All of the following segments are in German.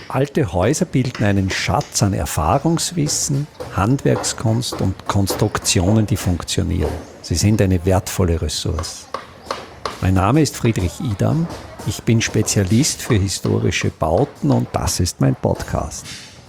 Alte Häuser bilden einen Schatz an Erfahrungswissen, Handwerkskunst und Konstruktionen, die funktionieren. Sie sind eine wertvolle Ressource. Mein Name ist Friedrich Idam. Ich bin Spezialist für historische Bauten und das ist mein Podcast.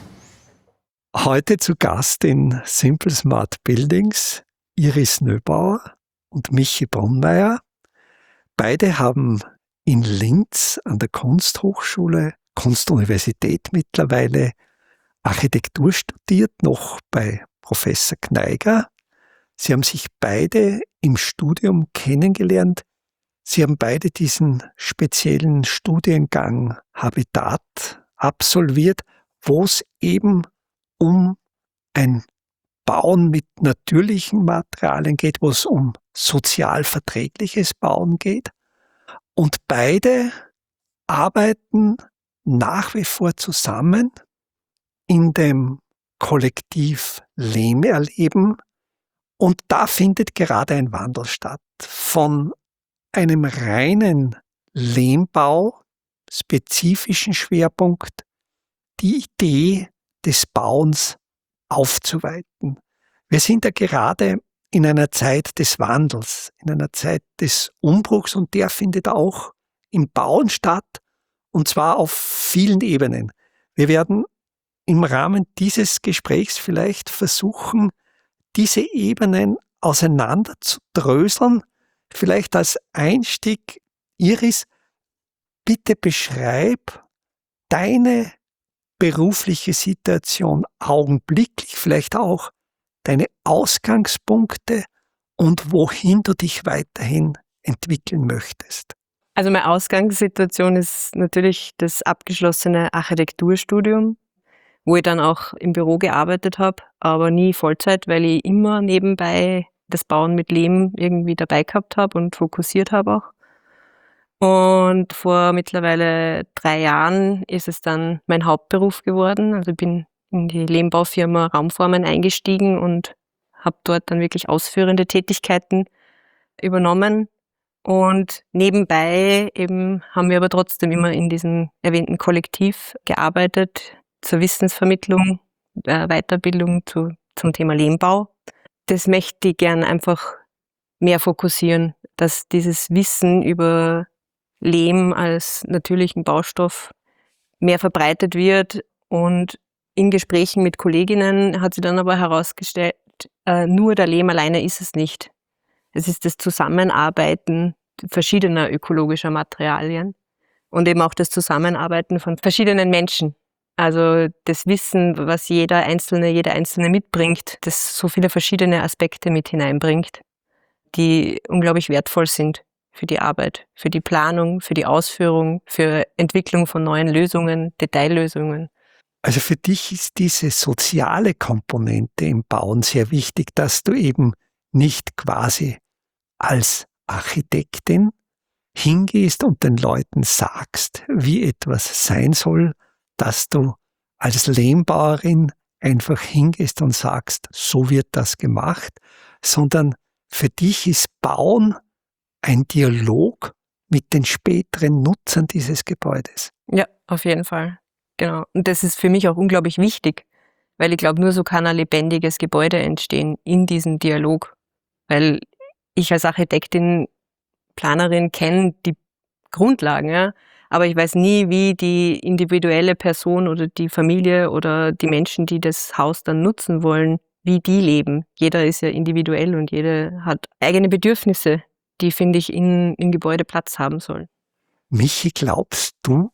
Heute zu Gast in Simple Smart Buildings Iris Nöbauer und Michi Brunmeier. Beide haben in Linz an der Kunsthochschule, Kunstuniversität mittlerweile, Architektur studiert, noch bei Professor Kneiger. Sie haben sich beide im Studium kennengelernt. Sie haben beide diesen speziellen Studiengang Habitat absolviert, wo es eben um ein Bauen mit natürlichen Materialien geht, wo es um sozial verträgliches Bauen geht. Und beide arbeiten nach wie vor zusammen in dem Kollektiv Lehmerleben. Und da findet gerade ein Wandel statt. Von einem reinen Lehmbau, spezifischen Schwerpunkt, die Idee des Bauens aufzuweiten. Wir sind ja gerade in einer Zeit des Wandels, in einer Zeit des Umbruchs und der findet auch im Bauen statt und zwar auf vielen Ebenen. Wir werden im Rahmen dieses Gesprächs vielleicht versuchen, diese Ebenen auseinander zu dröseln. Vielleicht als Einstieg, Iris, bitte beschreib deine berufliche Situation augenblicklich, vielleicht auch deine Ausgangspunkte und wohin du dich weiterhin entwickeln möchtest. Also meine Ausgangssituation ist natürlich das abgeschlossene Architekturstudium, wo ich dann auch im Büro gearbeitet habe, aber nie Vollzeit, weil ich immer nebenbei das Bauen mit Lehm irgendwie dabei gehabt habe und fokussiert habe auch. Und vor mittlerweile 3 Jahren ist es dann mein Hauptberuf geworden. Also ich bin in die Lehmbaufirma Raumformen eingestiegen und habe dort dann wirklich ausführende Tätigkeiten übernommen. Und nebenbei eben haben wir aber trotzdem immer in diesem erwähnten Kollektiv gearbeitet, zur Wissensvermittlung, Weiterbildung zum Thema Lehmbau. Das möchte ich gern einfach mehr fokussieren, dass dieses Wissen über Lehm als natürlichen Baustoff mehr verbreitet wird. Und in Gesprächen mit Kolleginnen hat sich dann aber herausgestellt, nur der Lehm alleine ist es nicht. Es ist das Zusammenarbeiten verschiedener ökologischer Materialien und eben auch das Zusammenarbeiten von verschiedenen Menschen. Also das Wissen, was jede Einzelne mitbringt, das so viele verschiedene Aspekte mit hineinbringt, die unglaublich wertvoll sind für die Arbeit, für die Planung, für die Ausführung, für Entwicklung von neuen Lösungen, Detaillösungen. Also für dich ist diese soziale Komponente im Bauen sehr wichtig, dass du eben nicht quasi als Architektin hingehst und den Leuten sagst, wie etwas sein soll, dass du als Lehmbauerin einfach hingehst und sagst, so wird das gemacht, sondern für dich ist Bauen ein Dialog mit den späteren Nutzern dieses Gebäudes. Ja, auf jeden Fall. Genau. Und das ist für mich auch unglaublich wichtig, weil ich glaube, nur so kann ein lebendiges Gebäude entstehen in diesem Dialog. Weil ich als Architektin, Planerin kenne die Grundlagen, ja, aber ich weiß nie, wie die individuelle Person oder die Familie oder die Menschen, die das Haus dann nutzen wollen, wie die leben. Jeder ist ja individuell und jeder hat eigene Bedürfnisse, die, finde ich, in Gebäude Platz haben sollen. Michi, glaubst du,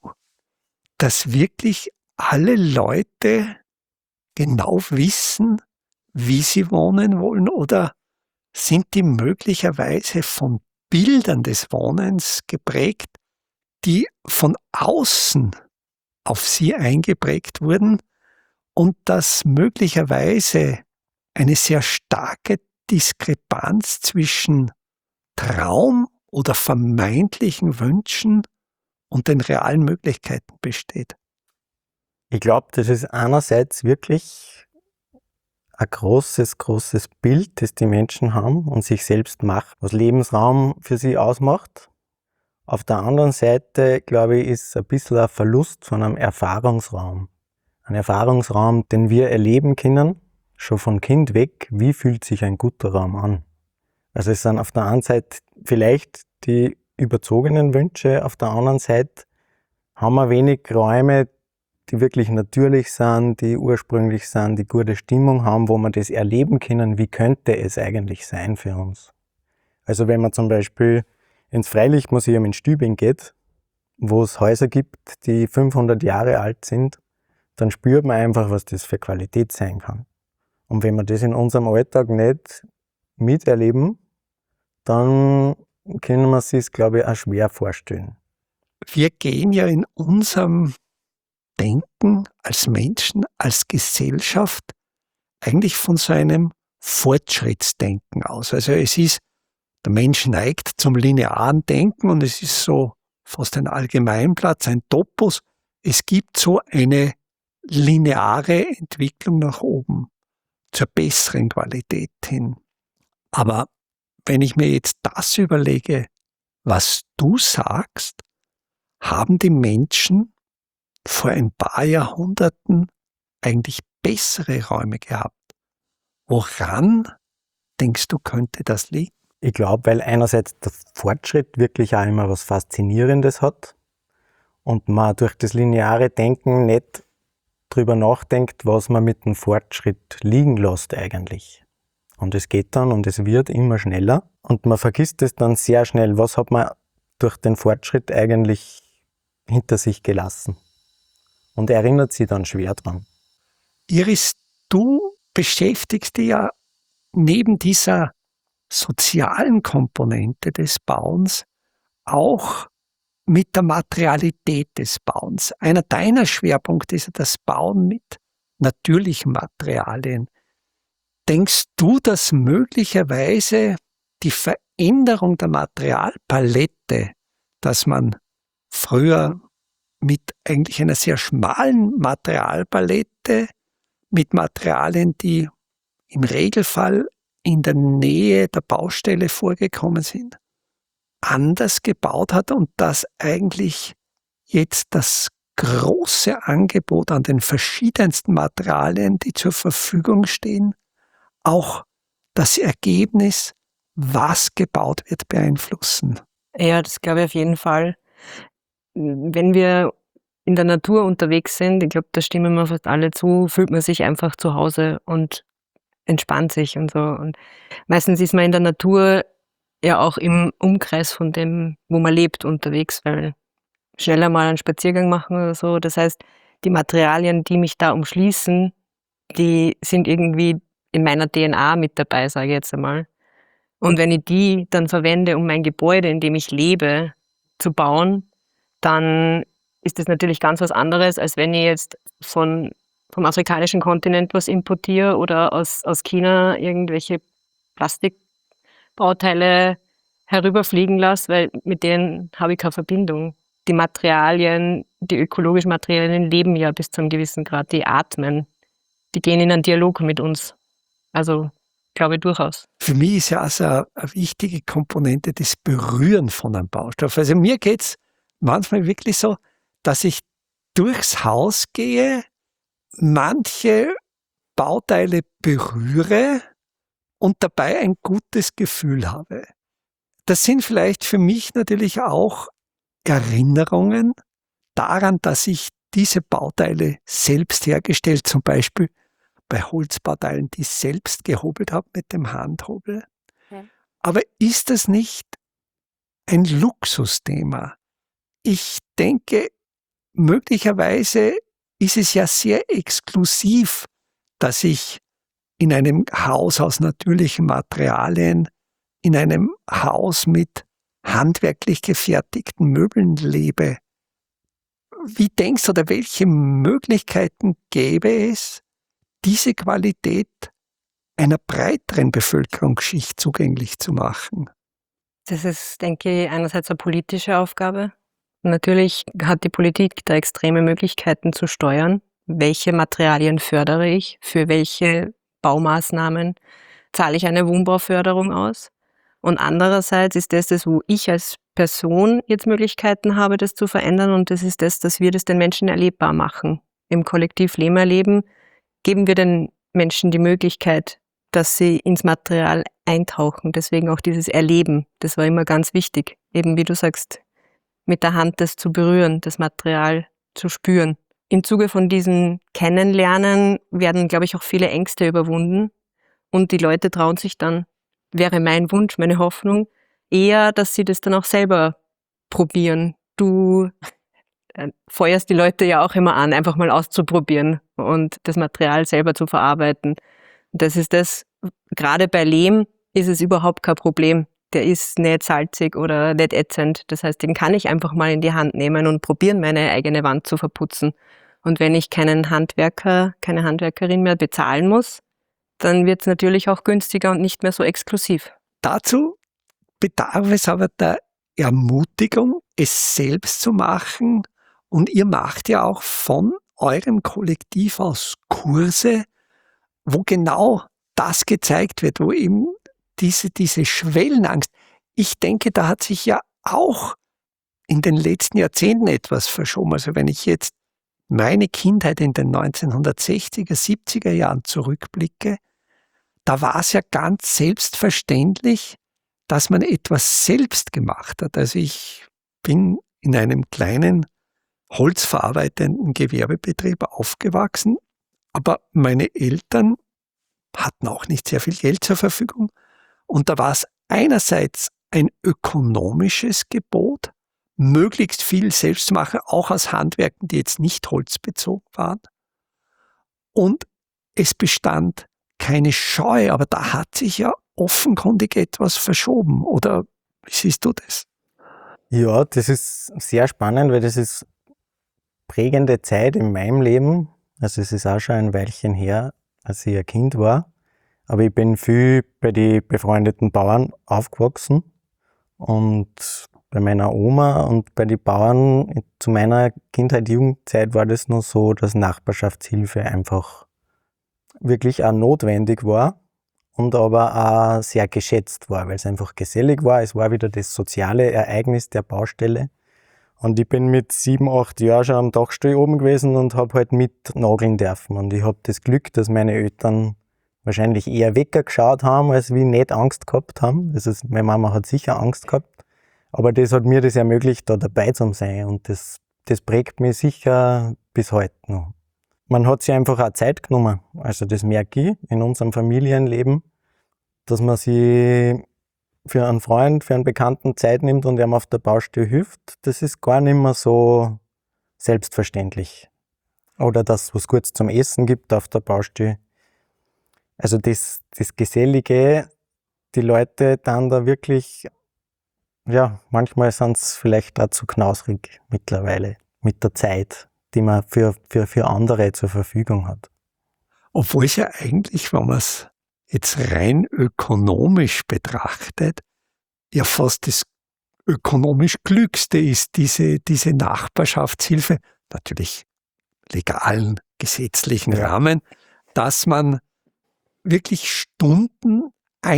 dass wirklich alle Leute genau wissen, wie sie wohnen wollen, oder sind die möglicherweise von Bildern des Wohnens geprägt, die von außen auf sie eingeprägt wurden und dass möglicherweise eine sehr starke Diskrepanz zwischen Traum oder vermeintlichen Wünschen und den realen Möglichkeiten besteht? Ich glaube, das ist einerseits wirklich ein großes Bild, das die Menschen haben und sich selbst machen, was Lebensraum für sie ausmacht. Auf der anderen Seite, glaube ich, ist ein bisschen ein Verlust von einem Erfahrungsraum. Ein Erfahrungsraum, den wir erleben können, schon von Kind weg, wie fühlt sich ein guter Raum an. Also es sind auf der einen Seite vielleicht die überzogenen Wünsche, auf der anderen Seite haben wir wenig Räume, die wirklich natürlich sind, die ursprünglich sind, die gute Stimmung haben, wo wir das erleben können, wie könnte es eigentlich sein für uns. Also wenn man zum Beispiel ins Freilichtmuseum in Stübing geht, wo es Häuser gibt, die 500 Jahre alt sind, dann spürt man einfach, was das für Qualität sein kann. Und wenn wir das in unserem Alltag nicht miterleben, dann können wir es sich, glaube ich, auch schwer vorstellen. Wir gehen ja in unserem Denken als Menschen, als Gesellschaft eigentlich von so einem Fortschrittsdenken aus. Also es ist, der Mensch neigt zum linearen Denken und es ist so fast ein Allgemeinplatz, ein Topos. Es gibt so eine lineare Entwicklung nach oben, zur besseren Qualität hin. Aber wenn ich mir jetzt das überlege, was du sagst, haben die Menschen vor ein paar Jahrhunderten eigentlich bessere Räume gehabt. Woran denkst du, könnte das liegen? Ich glaube, weil einerseits der Fortschritt wirklich auch immer was Faszinierendes hat und man durch das lineare Denken nicht drüber nachdenkt, was man mit dem Fortschritt liegen lässt eigentlich. Und es geht dann und es wird immer schneller und man vergisst es dann sehr schnell, was hat man durch den Fortschritt eigentlich hinter sich gelassen und erinnert sich dann schwer dran. Iris, du beschäftigst dich ja neben dieser sozialen Komponente des Bauens auch mit der Materialität des Bauens. Einer deiner Schwerpunkte ist ja das Bauen mit natürlichen Materialien. Denkst du, dass möglicherweise die Veränderung der Materialpalette, dass man früher mit eigentlich einer sehr schmalen Materialpalette, mit Materialien, die im Regelfall in der Nähe der Baustelle vorgekommen sind, anders gebaut hat und dass eigentlich jetzt das große Angebot an den verschiedensten Materialien, die zur Verfügung stehen, auch das Ergebnis, was gebaut wird, beeinflussen? Ja, das glaube ich auf jeden Fall. Wenn wir in der Natur unterwegs sind, ich glaube, da stimmen wir fast alle zu, fühlt man sich einfach zu Hause und entspannt sich und so. Und meistens ist man in der Natur ja auch im Umkreis von dem, wo man lebt, unterwegs, weil schneller mal einen Spaziergang machen oder so. Das heißt, die Materialien, die mich da umschließen, die sind irgendwie in meiner DNA mit dabei, sage ich jetzt einmal. Und wenn ich die dann verwende, um mein Gebäude, in dem ich lebe, zu bauen, dann ist das natürlich ganz was anderes, als wenn ich jetzt vom afrikanischen Kontinent was importiere oder aus China irgendwelche Plastikbauteile herüberfliegen lasse, weil mit denen habe ich keine Verbindung. Die Materialien, die ökologischen Materialien leben ja bis zu einem gewissen Grad, die atmen, die gehen in einen Dialog mit uns. Also glaube ich durchaus. Für mich ist ja also eine wichtige Komponente das Berühren von einem Baustoff. Also mir geht's manchmal wirklich so, dass ich durchs Haus gehe, manche Bauteile berühre und dabei ein gutes Gefühl habe. Das sind vielleicht für mich natürlich auch Erinnerungen daran, dass ich diese Bauteile selbst hergestellt, zum Beispiel bei Holzbauteilen, die ich selbst gehobelt habe mit dem Handhobel. Ja. Aber ist das nicht ein Luxusthema? Ich denke, möglicherweise ist es ja sehr exklusiv, dass ich in einem Haus aus natürlichen Materialien, in einem Haus mit handwerklich gefertigten Möbeln lebe. Wie denkst du, oder welche Möglichkeiten gäbe es, diese Qualität einer breiteren Bevölkerungsschicht zugänglich zu machen? Das ist, denke ich, einerseits eine politische Aufgabe. Natürlich hat die Politik da extreme Möglichkeiten zu steuern. Welche Materialien fördere ich? Für welche Baumaßnahmen zahle ich eine Wohnbauförderung aus? Und andererseits ist das, wo ich als Person jetzt Möglichkeiten habe, das zu verändern. Und das ist das, dass wir das den Menschen erlebbar machen. Im Kollektiv Leben erleben geben wir den Menschen die Möglichkeit, dass sie ins Material eintauchen. Deswegen auch dieses Erleben. Das war immer ganz wichtig. Eben wie du sagst, mit der Hand das zu berühren, das Material zu spüren. Im Zuge von diesem Kennenlernen werden, glaube ich, auch viele Ängste überwunden. Und die Leute trauen sich dann, wäre mein Wunsch, meine Hoffnung, eher, dass sie das dann auch selber probieren. Du feuerst die Leute ja auch immer an, einfach mal auszuprobieren und das Material selber zu verarbeiten. Das ist das, gerade bei Lehm ist es überhaupt kein Problem. Der ist nicht salzig oder nicht ätzend. Das heißt, den kann ich einfach mal in die Hand nehmen und probieren, meine eigene Wand zu verputzen. Und wenn ich keinen Handwerker, keine Handwerkerin mehr bezahlen muss, dann wird es natürlich auch günstiger und nicht mehr so exklusiv. Dazu bedarf es aber der Ermutigung, es selbst zu machen. Und ihr macht ja auch von eurem Kollektiv aus Kurse, wo genau das gezeigt wird, wo eben diese Schwellenangst, ich denke, da hat sich ja auch in den letzten Jahrzehnten etwas verschoben. Also wenn ich jetzt meine Kindheit in den 1960er, 70er Jahren zurückblicke, da war es ja ganz selbstverständlich, dass man etwas selbst gemacht hat. Also ich bin in einem kleinen holzverarbeitenden Gewerbebetrieb aufgewachsen, aber meine Eltern hatten auch nicht sehr viel Geld zur Verfügung. Und da war es einerseits ein ökonomisches Gebot, möglichst viel selbst zu machen, auch aus Handwerken, die jetzt nicht holzbezogen waren. Und es bestand keine Scheu, aber da hat sich ja offenkundig etwas verschoben. Oder wie siehst du das? Ja, das ist sehr spannend, weil das ist prägende Zeit in meinem Leben. Also es ist auch schon ein Weilchen her, als ich ein Kind war. Aber ich bin viel bei den befreundeten Bauern aufgewachsen und bei meiner Oma und bei den Bauern zu meiner Kindheit, Jugendzeit war das noch so, dass Nachbarschaftshilfe einfach wirklich auch notwendig war und aber auch sehr geschätzt war, weil es einfach gesellig war. Es war wieder das soziale Ereignis der Baustelle. Und ich bin mit 7, 8 Jahren schon am Dachstuhl oben gewesen und habe halt mit nageln dürfen. Und ich habe das Glück, dass meine Eltern wahrscheinlich eher weggeschaut haben, als wie nicht Angst gehabt haben. Also meine Mama hat sicher Angst gehabt. Aber das hat mir das ermöglicht, da dabei zu sein. Und das prägt mich sicher bis heute noch. Man hat sich einfach auch Zeit genommen. Also das merke ich in unserem Familienleben, dass man sich für einen Freund, für einen Bekannten Zeit nimmt und ihm auf der Baustelle hilft. Das ist gar nicht mehr so selbstverständlich. Oder dass es was Gutes zum Essen gibt auf der Baustelle. Also das Gesellige, die Leute dann da wirklich, ja, manchmal sind es vielleicht auch zu knausrig mittlerweile mit der Zeit, die man für andere zur Verfügung hat. Obwohl es ja eigentlich, wenn man es jetzt rein ökonomisch betrachtet, ja fast das ökonomisch Klügste ist, diese Nachbarschaftshilfe, natürlich legalen, gesetzlichen Rahmen, dass man wirklich Stunden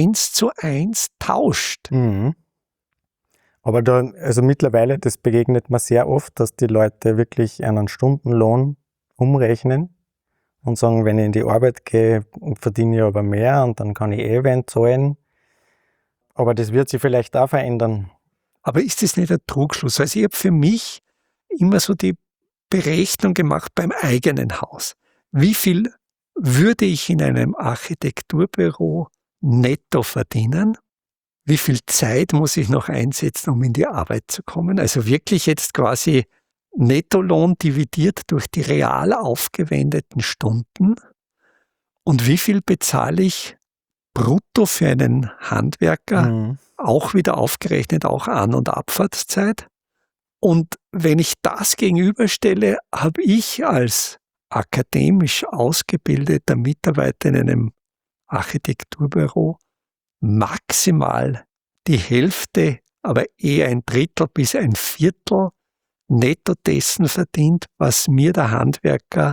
1:1 tauscht. Mhm. Aber also mittlerweile, das begegnet mir sehr oft, dass die Leute wirklich einen Stundenlohn umrechnen und sagen, wenn ich in die Arbeit gehe, verdiene ich aber mehr und dann kann ich wen zahlen. Aber das wird sich vielleicht auch verändern. Aber ist das nicht ein Trugschluss? Also ich habe für mich immer so die Berechnung gemacht beim eigenen Haus. Wie viel würde ich in einem Architekturbüro netto verdienen? Wie viel Zeit muss ich noch einsetzen, um in die Arbeit zu kommen? Also wirklich jetzt quasi Nettolohn dividiert durch die real aufgewendeten Stunden. Und wie viel bezahle ich brutto für einen Handwerker? Auch wieder aufgerechnet, auch An- und Abfahrtszeit. Und wenn ich das gegenüberstelle, habe ich als akademisch ausgebildeter Mitarbeiter in einem Architekturbüro maximal die Hälfte, aber eher ein Drittel bis ein Viertel netto dessen verdient, was mir der Handwerker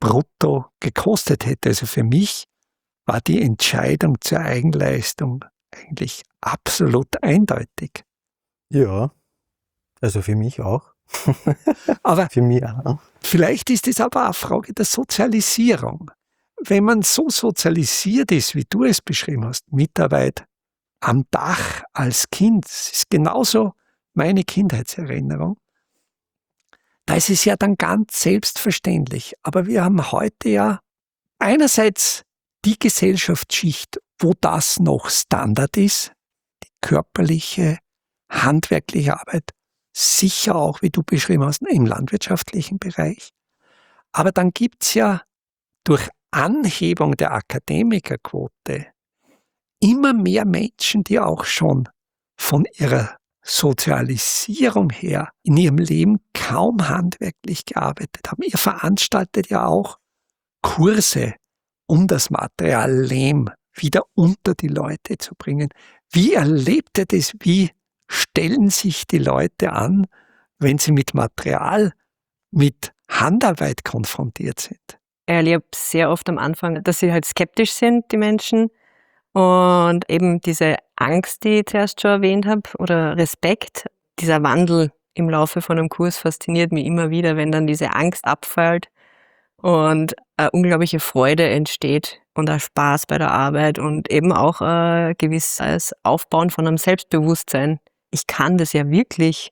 brutto gekostet hätte. Also für mich war die Entscheidung zur Eigenleistung eigentlich absolut eindeutig. Ja, also für mich auch. Aber Für mich auch. vielleicht ist es aber auch eine Frage der Sozialisierung. Wenn man so sozialisiert ist, wie du es beschrieben hast, Mitarbeit am Dach als Kind, das ist genauso meine Kindheitserinnerung, da ist es ja dann ganz selbstverständlich. Aber wir haben heute ja einerseits die Gesellschaftsschicht, wo das noch Standard ist, die körperliche, handwerkliche Arbeit, sicher auch, wie du beschrieben hast, im landwirtschaftlichen Bereich. Aber dann gibt's ja durch Anhebung der Akademikerquote immer mehr Menschen, die auch schon von ihrer Sozialisierung her in ihrem Leben kaum handwerklich gearbeitet haben. Ihr veranstaltet ja auch Kurse, um das Material Lehm wieder unter die Leute zu bringen. Wie erlebt ihr das? Wie stellen sich die Leute an, wenn sie mit Material, mit Handarbeit konfrontiert sind? Ich erlebe sehr oft am Anfang, dass sie halt skeptisch sind, die Menschen. Und eben diese Angst, die ich zuerst schon erwähnt habe, oder Respekt, dieser Wandel im Laufe von einem Kurs fasziniert mich immer wieder, wenn dann diese Angst abfällt und eine unglaubliche Freude entsteht und ein Spaß bei der Arbeit und eben auch ein gewisses Aufbauen von einem Selbstbewusstsein. Ich kann das ja wirklich.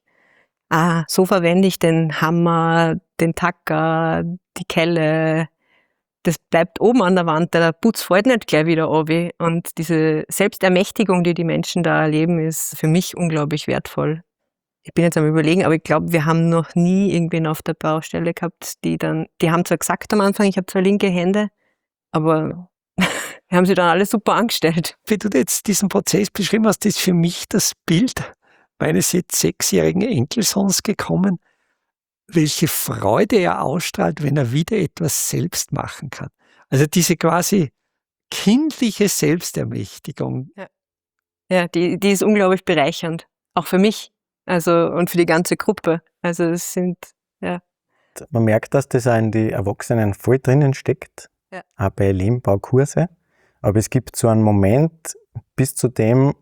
So verwende ich den Hammer, den Tacker, die Kelle. Das bleibt oben an der Wand, der Putz fällt nicht gleich wieder runter. Und diese Selbstermächtigung, die die Menschen da erleben, ist für mich unglaublich wertvoll. Ich bin jetzt am Überlegen, aber ich glaube, wir haben noch nie irgendwen auf der Baustelle gehabt, die haben zwar gesagt am Anfang, ich habe zwar linke Hände, aber wir haben sie dann alle super angestellt. Wie du jetzt diesen Prozess beschrieben hast, ist für mich das Bild meines jetzt 6-jährigen Enkelsohns gekommen, welche Freude er ausstrahlt, wenn er wieder etwas selbst machen kann. Also diese quasi kindliche Selbstermächtigung. Ja, die ist unglaublich bereichernd. Auch für mich. Also, und für die ganze Gruppe. Also, es sind, ja. Man merkt, dass das auch in die Erwachsenen voll drinnen steckt. Ja. Auch bei Lehmbaukurse. Aber es gibt so einen Moment bis zu dem,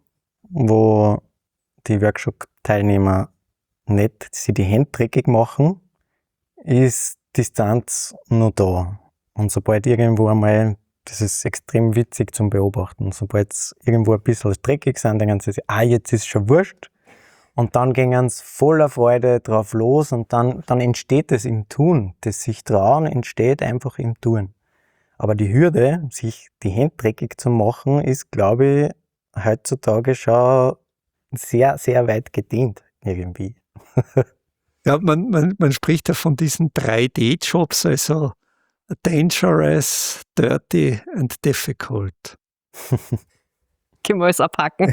wo die Workshop-Teilnehmer nicht sie die Hände dreckig machen, ist Distanz noch da. Und sobald irgendwo einmal, das ist extrem witzig zum Beobachten, sobald es irgendwo ein bisschen dreckig sind, denken sie sich, jetzt ist schon wurscht. Und dann gehen sie voller Freude drauf los und dann entsteht es im Tun. Das sich trauen entsteht einfach im Tun. Aber die Hürde, sich die Hände dreckig zu machen, ist, glaube ich, heutzutage schon sehr, sehr weit gedehnt irgendwie. Ja, man spricht ja von diesen 3D-Jobs, also dangerous, dirty and difficult. Können wir alles abhaken.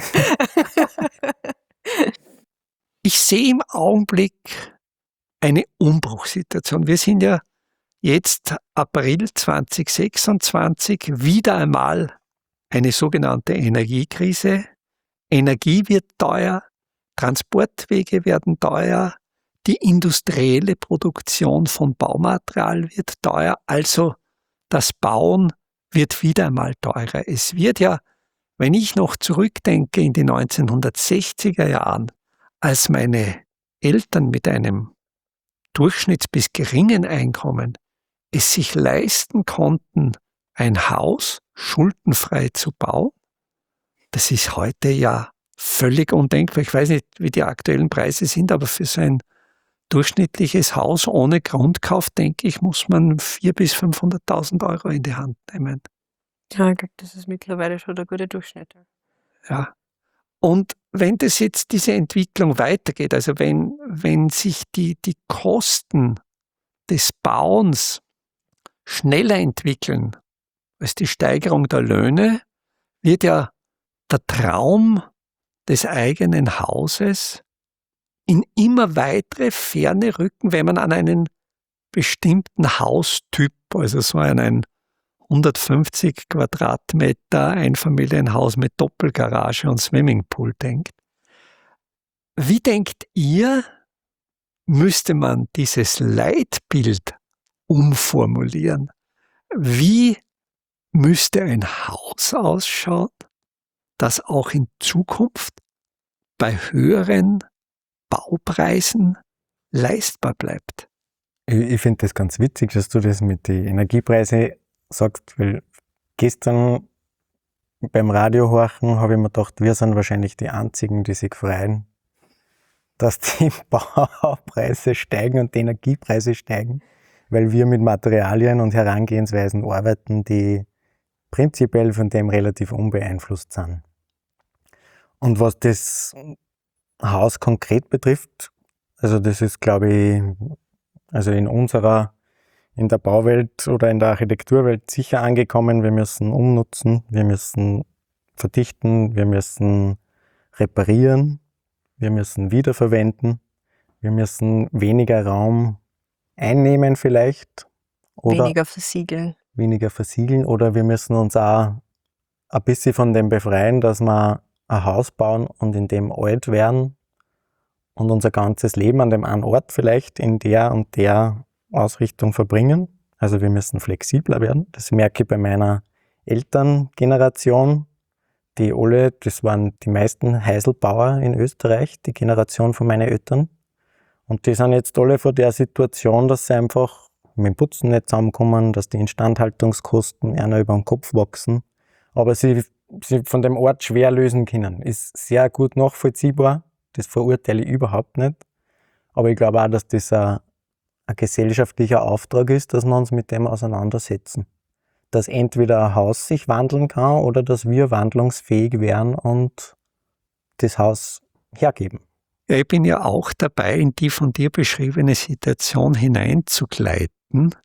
Ich sehe im Augenblick eine Umbruchssituation. Wir sind ja jetzt April 2026 wieder einmal eine sogenannte Energiekrise. Energie wird teuer, Transportwege werden teuer, die industrielle Produktion von Baumaterial wird teuer, also das Bauen wird wieder einmal teurer. Es wird ja, wenn ich noch zurückdenke in die 1960er Jahren, als meine Eltern mit einem durchschnitts- bis geringen Einkommen es sich leisten konnten, ein Haus schuldenfrei zu bauen, das ist heute ja völlig undenkbar. Ich weiß nicht, wie die aktuellen Preise sind, aber für so ein durchschnittliches Haus ohne Grundkauf, denke ich, muss man 400.000 bis 500.000 Euro in die Hand nehmen. Ja, ich glaube, das ist mittlerweile schon der gute Durchschnitt. Ja. Und wenn das jetzt diese Entwicklung weitergeht, also wenn sich die Kosten des Bauens schneller entwickeln als die Steigerung der Löhne, wird ja der Traum des eigenen Hauses in immer weitere Ferne rücken, wenn man an einen bestimmten Haustyp, also so einen 150 Quadratmeter Einfamilienhaus mit Doppelgarage und Swimmingpool denkt. Wie denkt ihr, müsste man dieses Leitbild umformulieren? Wie müsste ein Haus ausschauen, das auch in Zukunft bei höheren Baupreisen leistbar bleibt? Ich finde das ganz witzig, dass du das mit den Energiepreisen sagst, weil gestern beim Radiohorchen habe ich mir gedacht, wir sind wahrscheinlich die Einzigen, die sich freuen, dass die Baupreise steigen und die Energiepreise steigen, weil wir mit Materialien und Herangehensweisen arbeiten, die prinzipiell von dem relativ unbeeinflusst sind. Und was das Haus konkret betrifft, also das ist, glaube ich, also in der Bauwelt oder in der Architekturwelt sicher angekommen. Wir müssen umnutzen, wir müssen verdichten, wir müssen reparieren, wir müssen wiederverwenden, wir müssen weniger Raum einnehmen vielleicht. Oder weniger versiegeln oder wir müssen uns auch ein bisschen von dem befreien, dass wir ein Haus bauen und in dem alt werden und unser ganzes Leben an dem einen Ort vielleicht in der und der Ausrichtung verbringen. Also wir müssen flexibler werden. Das merke ich bei meiner Elterngeneration, die alle, das waren die meisten Heiselbauer in Österreich, die Generation von meinen Eltern. Und die sind jetzt alle vor der Situation, dass sie einfach mit dem Putzen nicht zusammenkommen, dass die Instandhaltungskosten eher über den Kopf wachsen. Aber sie von dem Ort schwer lösen können. Ist sehr gut nachvollziehbar. Das verurteile ich überhaupt nicht. Aber ich glaube auch, dass das ein gesellschaftlicher Auftrag ist, dass wir uns mit dem auseinandersetzen. Dass entweder ein Haus sich wandeln kann oder dass wir wandlungsfähig werden und das Haus hergeben. Ja, ich bin ja auch dabei, in die von dir beschriebene Situation hineinzugleiten.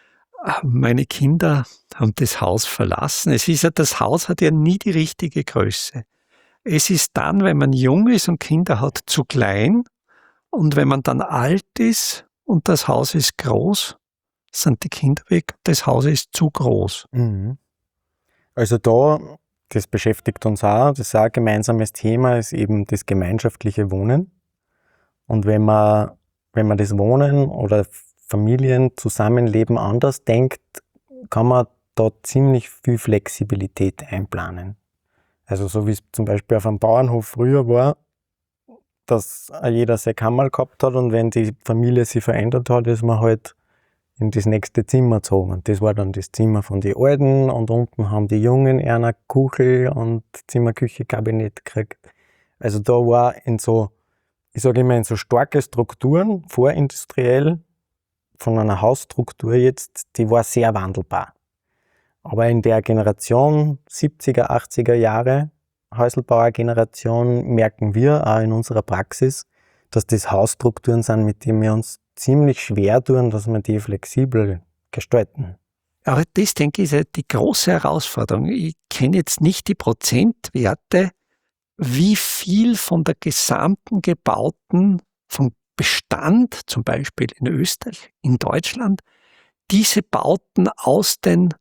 Meine Kinder haben das Haus verlassen. Das Haus hat ja nie die richtige Größe. Es ist dann, wenn man jung ist und Kinder hat, zu klein. Und wenn man dann alt ist und das Haus ist groß, sind die Kinder weg, das Haus ist zu groß. Mhm. Also das beschäftigt uns auch, das ist auch ein gemeinsames Thema, ist eben das gemeinschaftliche Wohnen. Und wenn man das Wohnen oder Familien, Zusammenleben anders denkt, kann man da ziemlich viel Flexibilität einplanen. Also so wie es zum Beispiel auf einem Bauernhof früher war, dass jeder sein Kammerl gehabt hat und wenn die Familie sich verändert hat, ist man halt in das nächste Zimmer gezogen. Und das war dann das Zimmer von den Alten und unten haben die Jungen einer Kuchel und Zimmer-Küche-Kabinett gekriegt. Also da war ich sage immer, in so starke Strukturen, vorindustriell, von einer Hausstruktur jetzt, die war sehr wandelbar. Aber in der Generation 70er, 80er Jahre, Häuselbauer-Generation, merken wir auch in unserer Praxis, dass das Hausstrukturen sind, mit denen wir uns ziemlich schwer tun, dass wir die flexibel gestalten. Aber das, denke ich, ist ja die große Herausforderung. Ich kenne jetzt nicht die Prozentwerte, wie viel von der gesamten gebauten, vom Bestand, zum Beispiel in Österreich, in Deutschland, diese Bauten aus den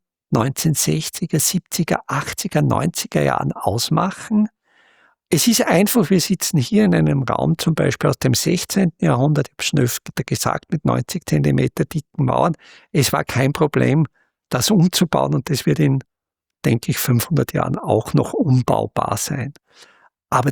1960er, 70er, 80er, 90er Jahren ausmachen. Es ist einfach, wir sitzen hier in einem Raum zum Beispiel aus dem 16. Jahrhundert, ich habe schon öfter gesagt, mit 90 Zentimeter dicken Mauern. Es war kein Problem, das umzubauen und das wird in, denke ich, 500 Jahren auch noch umbaubar sein. Aber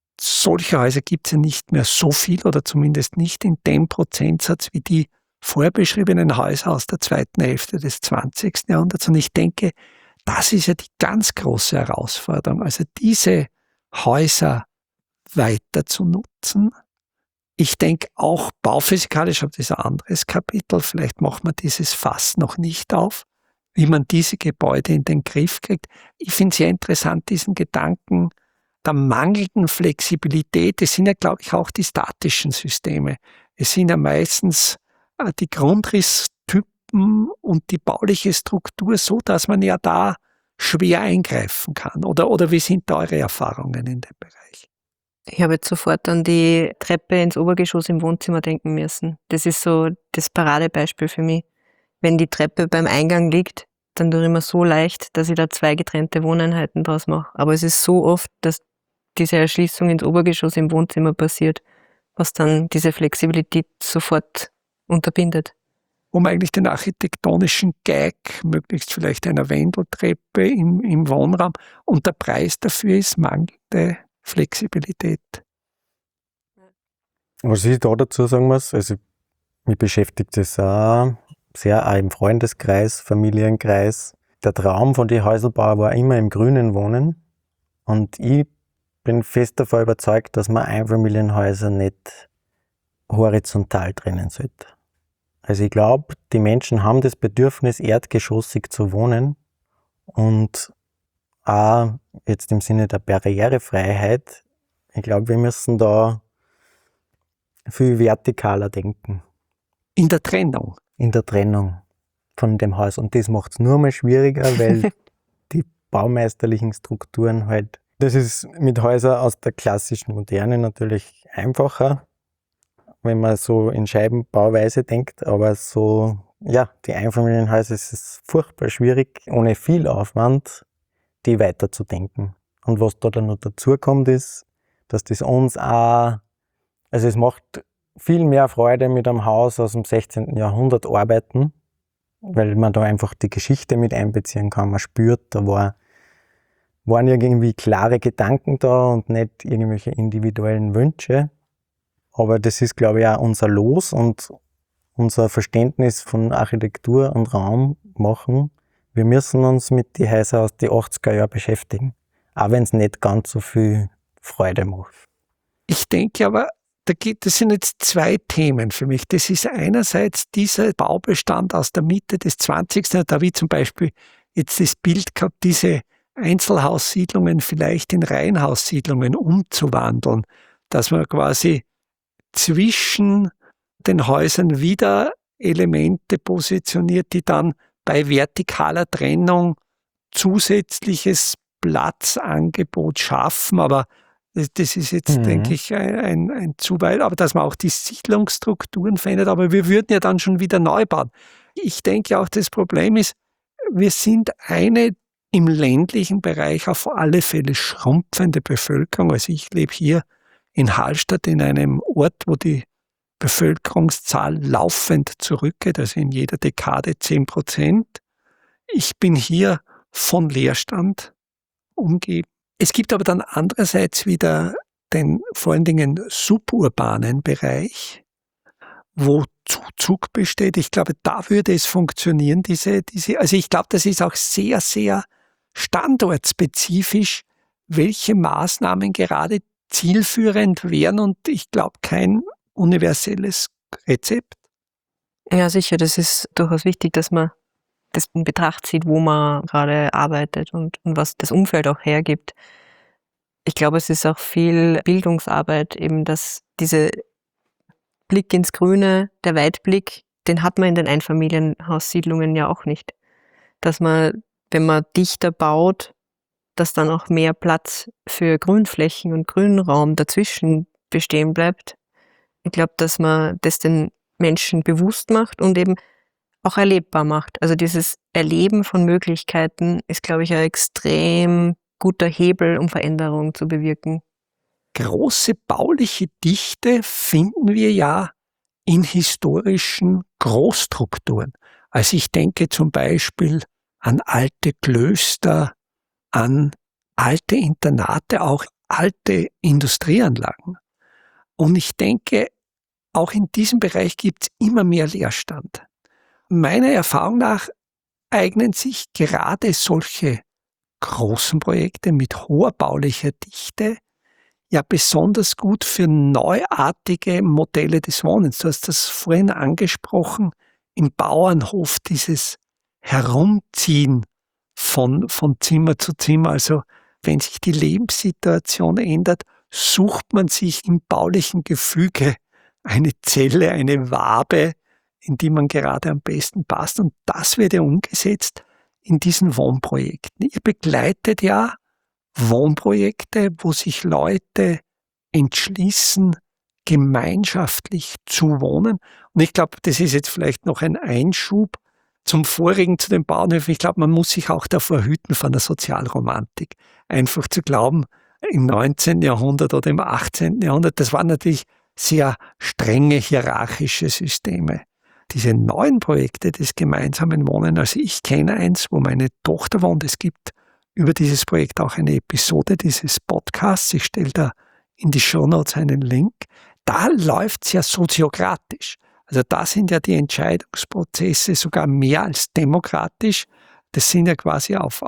solche Häuser gibt es ja nicht mehr so viel oder zumindest nicht in dem Prozentsatz wie die vorher beschriebenen Häuser aus der zweiten Hälfte des 20. Jahrhunderts. Und ich denke, das ist ja die ganz große Herausforderung. Also diese Häuser weiter zu nutzen. Ich denke auch bauphysikalisch, aber das ist ein anderes Kapitel, vielleicht macht man dieses Fass noch nicht auf, wie man diese Gebäude in den Griff kriegt. Ich finde es sehr interessant, diesen Gedanken der mangelnden Flexibilität. Es sind ja, glaube ich, auch die statischen Systeme. Es sind ja meistens die Grundrisstypen und die bauliche Struktur so, dass man ja da schwer eingreifen kann. Oder wie sind da eure Erfahrungen in dem Bereich? Ich habe jetzt sofort an die Treppe ins Obergeschoss im Wohnzimmer denken müssen. Das ist so das Paradebeispiel für mich. Wenn die Treppe beim Eingang liegt, dann tue ich mir so leicht, dass ich da 2 getrennte Wohneinheiten draus mache. Aber es ist so oft, dass diese Erschließung ins Obergeschoss im Wohnzimmer passiert, was dann diese Flexibilität sofort unterbindet. wo man eigentlich den architektonischen Gag, möglichst vielleicht einer Wendeltreppe im Wohnraum, und der Preis dafür ist mangelnde Flexibilität. Was ich da dazu sagen muss, also mich beschäftigt das auch sehr, auch im Freundeskreis, Familienkreis. Der Traum von den Häuselbauern war immer im Grünen wohnen, und ich bin fest davon überzeugt, dass man Einfamilienhäuser nicht horizontal trennen sollte. Also ich glaube, die Menschen haben das Bedürfnis, erdgeschossig zu wohnen, und auch jetzt im Sinne der Barrierefreiheit, ich glaube, wir müssen da viel vertikaler denken. In der Trennung. In der Trennung von dem Haus. Und das macht es nur mal schwieriger, weil die baumeisterlichen Strukturen halt, das ist mit Häusern aus der klassischen Moderne natürlich einfacher, wenn man so in Scheibenbauweise denkt, aber so, ja, die Einfamilienhäuser, es ist furchtbar schwierig, ohne viel Aufwand, die weiterzudenken. Und was da dann noch dazu kommt, ist, dass das uns auch, also es macht viel mehr Freude mit einem Haus aus dem 16. Jahrhundert arbeiten, weil man da einfach die Geschichte mit einbeziehen kann. Man spürt, da waren irgendwie klare Gedanken da und nicht irgendwelche individuellen Wünsche. Aber das ist, glaube ich, auch unser Los und unser Verständnis von Architektur und Raum machen. Wir müssen uns mit den Häusern aus den 80er Jahren beschäftigen, auch wenn es nicht ganz so viel Freude macht. Ich denke aber, das sind jetzt zwei Themen für mich. Das ist einerseits dieser Baubestand aus der Mitte des 20. Jahrhunderts, da habe ich zum Beispiel jetzt das Bild gehabt, diese Einzelhaussiedlungen vielleicht in Reihenhaussiedlungen umzuwandeln, dass man quasi zwischen den Häusern wieder Elemente positioniert, die dann bei vertikaler Trennung zusätzliches Platzangebot schaffen. Aber das ist jetzt, denke ich, ein zu weit. Aber dass man auch die Siedlungsstrukturen verändert. Aber wir würden ja dann schon wieder neu bauen. Ich denke auch, das Problem ist, wir sind eine im ländlichen Bereich auf alle Fälle schrumpfende Bevölkerung. Also ich lebe hier in Hallstatt in einem Ort, wo die Bevölkerungszahl laufend zurückgeht, also in jeder Dekade 10%. Ich bin hier von Leerstand umgeben. Es gibt aber dann andererseits wieder den vor allen Dingen suburbanen Bereich, wo Zuzug besteht. Ich glaube, da würde es funktionieren, also ich glaube, das ist auch sehr, sehr standortspezifisch, welche Maßnahmen gerade zielführend wären, und ich glaube, kein universelles Rezept. Ja, sicher, das ist durchaus wichtig, dass man das in Betracht zieht, wo man gerade arbeitet und was das Umfeld auch hergibt. Ich glaube, es ist auch viel Bildungsarbeit, eben, dass dieser Blick ins Grüne, der Weitblick, den hat man in den Einfamilienhaussiedlungen ja auch nicht. Dass man, wenn man dichter baut, dass dann auch mehr Platz für Grünflächen und Grünraum dazwischen bestehen bleibt. Ich glaube, dass man das den Menschen bewusst macht und eben auch erlebbar macht. Also dieses Erleben von Möglichkeiten ist, glaube ich, ein extrem guter Hebel, um Veränderungen zu bewirken. Große bauliche Dichte finden wir ja in historischen Großstrukturen. Also ich denke zum Beispiel an alte Klöster, an alte Internate, auch alte Industrieanlagen. Und ich denke, auch in diesem Bereich gibt es immer mehr Leerstand. Meiner Erfahrung nach eignen sich gerade solche großen Projekte mit hoher baulicher Dichte ja besonders gut für neuartige Modelle des Wohnens. Du hast das vorhin angesprochen, im Bauernhof dieses Herumziehen von Zimmer zu Zimmer. Also wenn sich die Lebenssituation ändert, sucht man sich im baulichen Gefüge eine Zelle, eine Wabe, in die man gerade am besten passt. Und das wird ja umgesetzt in diesen Wohnprojekten. Ihr begleitet ja Wohnprojekte, wo sich Leute entschließen, gemeinschaftlich zu wohnen. Und ich glaube, das ist jetzt vielleicht noch ein Einschub zum vorigen, zu den Bauernhöfen. Ich glaube, man muss sich auch davor hüten von der Sozialromantik. Einfach zu glauben, im 19. Jahrhundert oder im 18. Jahrhundert, das waren natürlich sehr strenge hierarchische Systeme. diese neuen Projekte des gemeinsamen Wohnen, also ich kenne eins, wo meine Tochter wohnt, es gibt über dieses Projekt auch eine Episode dieses Podcasts, ich stelle da in die Shownotes einen Link, da läuft es ja soziokratisch. Also da sind ja die Entscheidungsprozesse sogar mehr als demokratisch, das sind ja quasi auf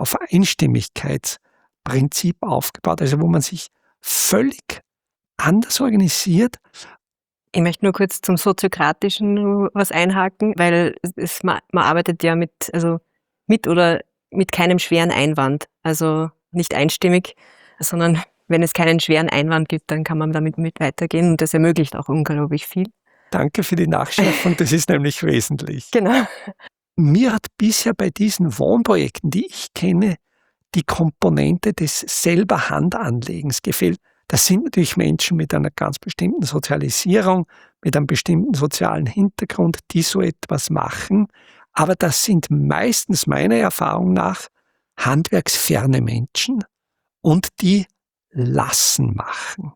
Einstimmigkeitsprinzip aufgebaut, also wo man sich völlig anders organisiert. Ich möchte nur kurz zum Soziokratischen was einhaken, weil man arbeitet ja mit oder mit keinem schweren Einwand. Also nicht einstimmig, sondern wenn es keinen schweren Einwand gibt, dann kann man damit mit weitergehen und das ermöglicht auch unglaublich viel. Danke für die Nachschärfung, das ist nämlich wesentlich. Genau. Mir hat bisher bei diesen Wohnprojekten, die ich kenne, die Komponente des selber Handanlegens gefehlt. Das sind natürlich Menschen mit einer ganz bestimmten Sozialisierung, mit einem bestimmten sozialen Hintergrund, die so etwas machen. Aber das sind meistens meiner Erfahrung nach handwerksferne Menschen und die lassen machen.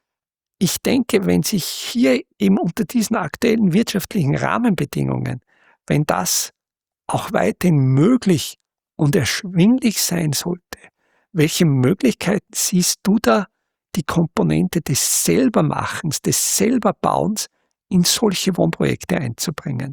Ich denke, wenn sich hier eben unter diesen aktuellen wirtschaftlichen Rahmenbedingungen, wenn das auch weiterhin möglich und erschwinglich sein sollte, welche Möglichkeiten siehst du da, die Komponente des Selbermachens, des Selberbauens in solche Wohnprojekte einzubringen?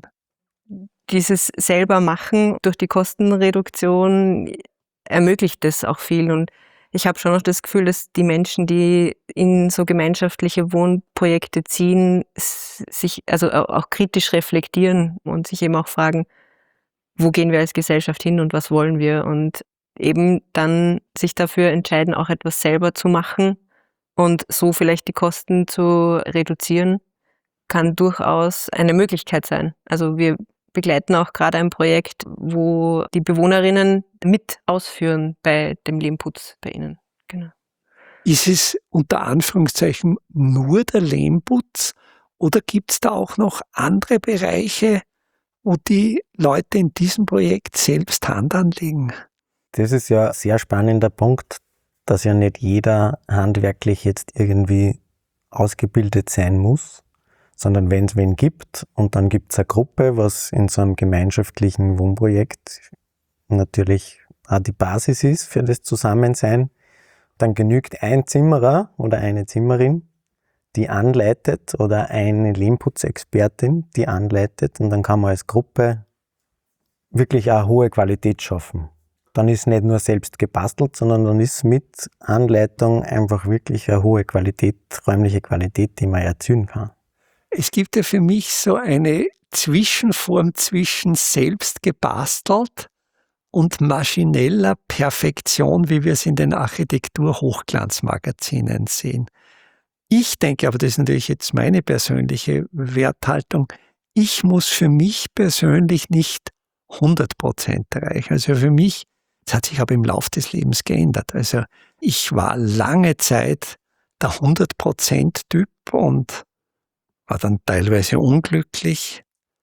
Dieses Selbermachen durch die Kostenreduktion ermöglicht das auch viel. Und ich habe schon noch das Gefühl, dass die Menschen, die in so gemeinschaftliche Wohnprojekte ziehen, sich also auch kritisch reflektieren und sich eben auch fragen, wo gehen wir als Gesellschaft hin und was wollen wir? Und eben dann sich dafür entscheiden, auch etwas selber zu machen und so vielleicht die Kosten zu reduzieren, kann durchaus eine Möglichkeit sein. Also wir begleiten auch gerade ein Projekt, wo die Bewohnerinnen mit ausführen bei dem Lehmputz bei ihnen. Genau. Ist es unter Anführungszeichen nur der Lehmputz oder gibt es da auch noch andere Bereiche, wo die Leute in diesem Projekt selbst Hand anlegen? Das ist ja ein sehr spannender Punkt, dass ja nicht jeder handwerklich jetzt irgendwie ausgebildet sein muss, sondern wenn es wen gibt und dann gibt es eine Gruppe, was in so einem gemeinschaftlichen Wohnprojekt natürlich auch die Basis ist für das Zusammensein, dann genügt ein Zimmerer oder eine Zimmerin, die anleitet oder eine Lehmputzexpertin, die anleitet und dann kann man als Gruppe wirklich auch hohe Qualität schaffen. Dann ist nicht nur selbst gebastelt, sondern dann ist mit Anleitung einfach wirklich eine hohe Qualität, räumliche Qualität, die man erzielen kann. Es gibt ja für mich so eine Zwischenform zwischen selbst gebastelt und maschineller Perfektion, wie wir es in den Architektur-Hochglanzmagazinen sehen. Ich denke, aber das ist natürlich jetzt meine persönliche Werthaltung, ich muss für mich persönlich nicht 100% erreichen. Also für mich, das hat sich aber im Laufe des Lebens geändert. Also ich war lange Zeit der 100%-Typ und war dann teilweise unglücklich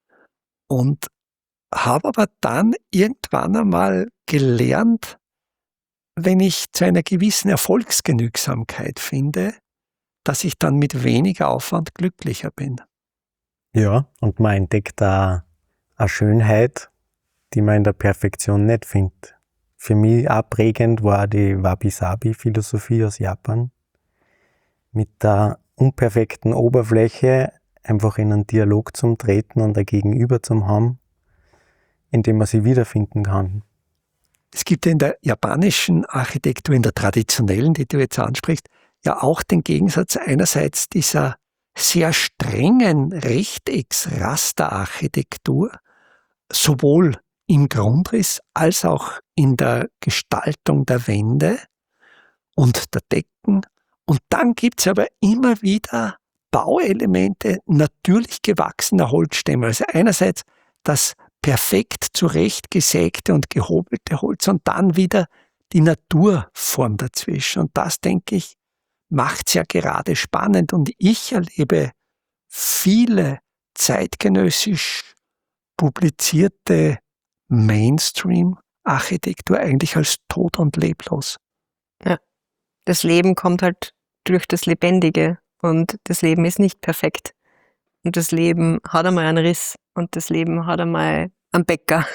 und habe aber dann irgendwann einmal gelernt, wenn ich zu einer gewissen Erfolgsgenügsamkeit finde, dass ich dann mit weniger Aufwand glücklicher bin. Ja, und man entdeckt da eine Schönheit, die man in der Perfektion nicht findet. Für mich auch prägend war die Wabi-Sabi-Philosophie aus Japan. Mit der unperfekten Oberfläche einfach in einen Dialog zum Treten und ein Gegenüber zum haben, in dem man sich wiederfinden kann. Es gibt in der japanischen Architektur, in der traditionellen, die du jetzt ansprichst, ja auch den Gegensatz einerseits dieser sehr strengen Rechtecks-Raster-Architektur, sowohl im Grundriss als auch in der Gestaltung der Wände und der Decken. Und dann gibt es aber immer wieder Bauelemente natürlich gewachsener Holzstämme. Also einerseits das perfekt zurechtgesägte und gehobelte Holz und dann wieder die Naturform dazwischen. Und das, denke ich, macht es ja gerade spannend. Und ich erlebe viele zeitgenössisch publizierte Mainstream-Architektur eigentlich als tot und leblos. Ja, das Leben kommt halt durch das Lebendige und das Leben ist nicht perfekt. und das Leben hat einmal einen Riss und das Leben hat einmal einen Bäcker.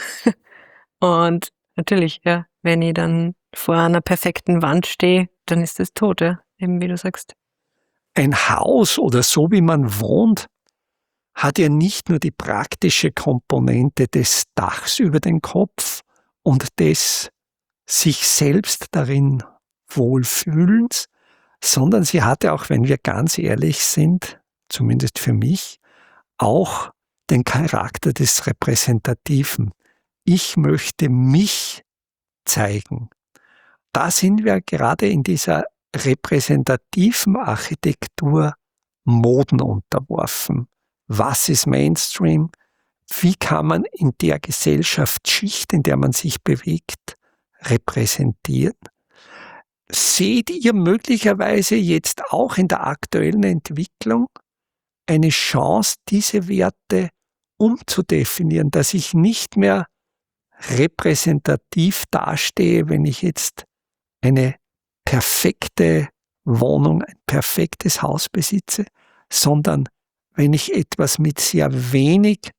Und natürlich, ja, wenn ich dann vor einer perfekten Wand stehe, dann ist das tot, ja, eben wie du sagst. Ein Haus oder so wie man wohnt, hat ja nicht nur die praktische Komponente des Dachs über den Kopf und des sich selbst darin wohlfühlens, sondern sie hatte auch, wenn wir ganz ehrlich sind, zumindest für mich, auch den Charakter des Repräsentativen. Ich möchte mich zeigen. Da sind wir gerade in dieser repräsentativen Architektur Moden unterworfen. Was ist Mainstream? Wie kann man in der Gesellschaftsschicht, in der man sich bewegt, repräsentieren? Seht ihr möglicherweise jetzt auch in der aktuellen Entwicklung eine Chance, diese Werte umzudefinieren, dass ich nicht mehr repräsentativ dastehe, wenn ich jetzt eine perfekte Wohnung, ein perfektes Haus besitze, sondern wenn ich etwas mit sehr wenig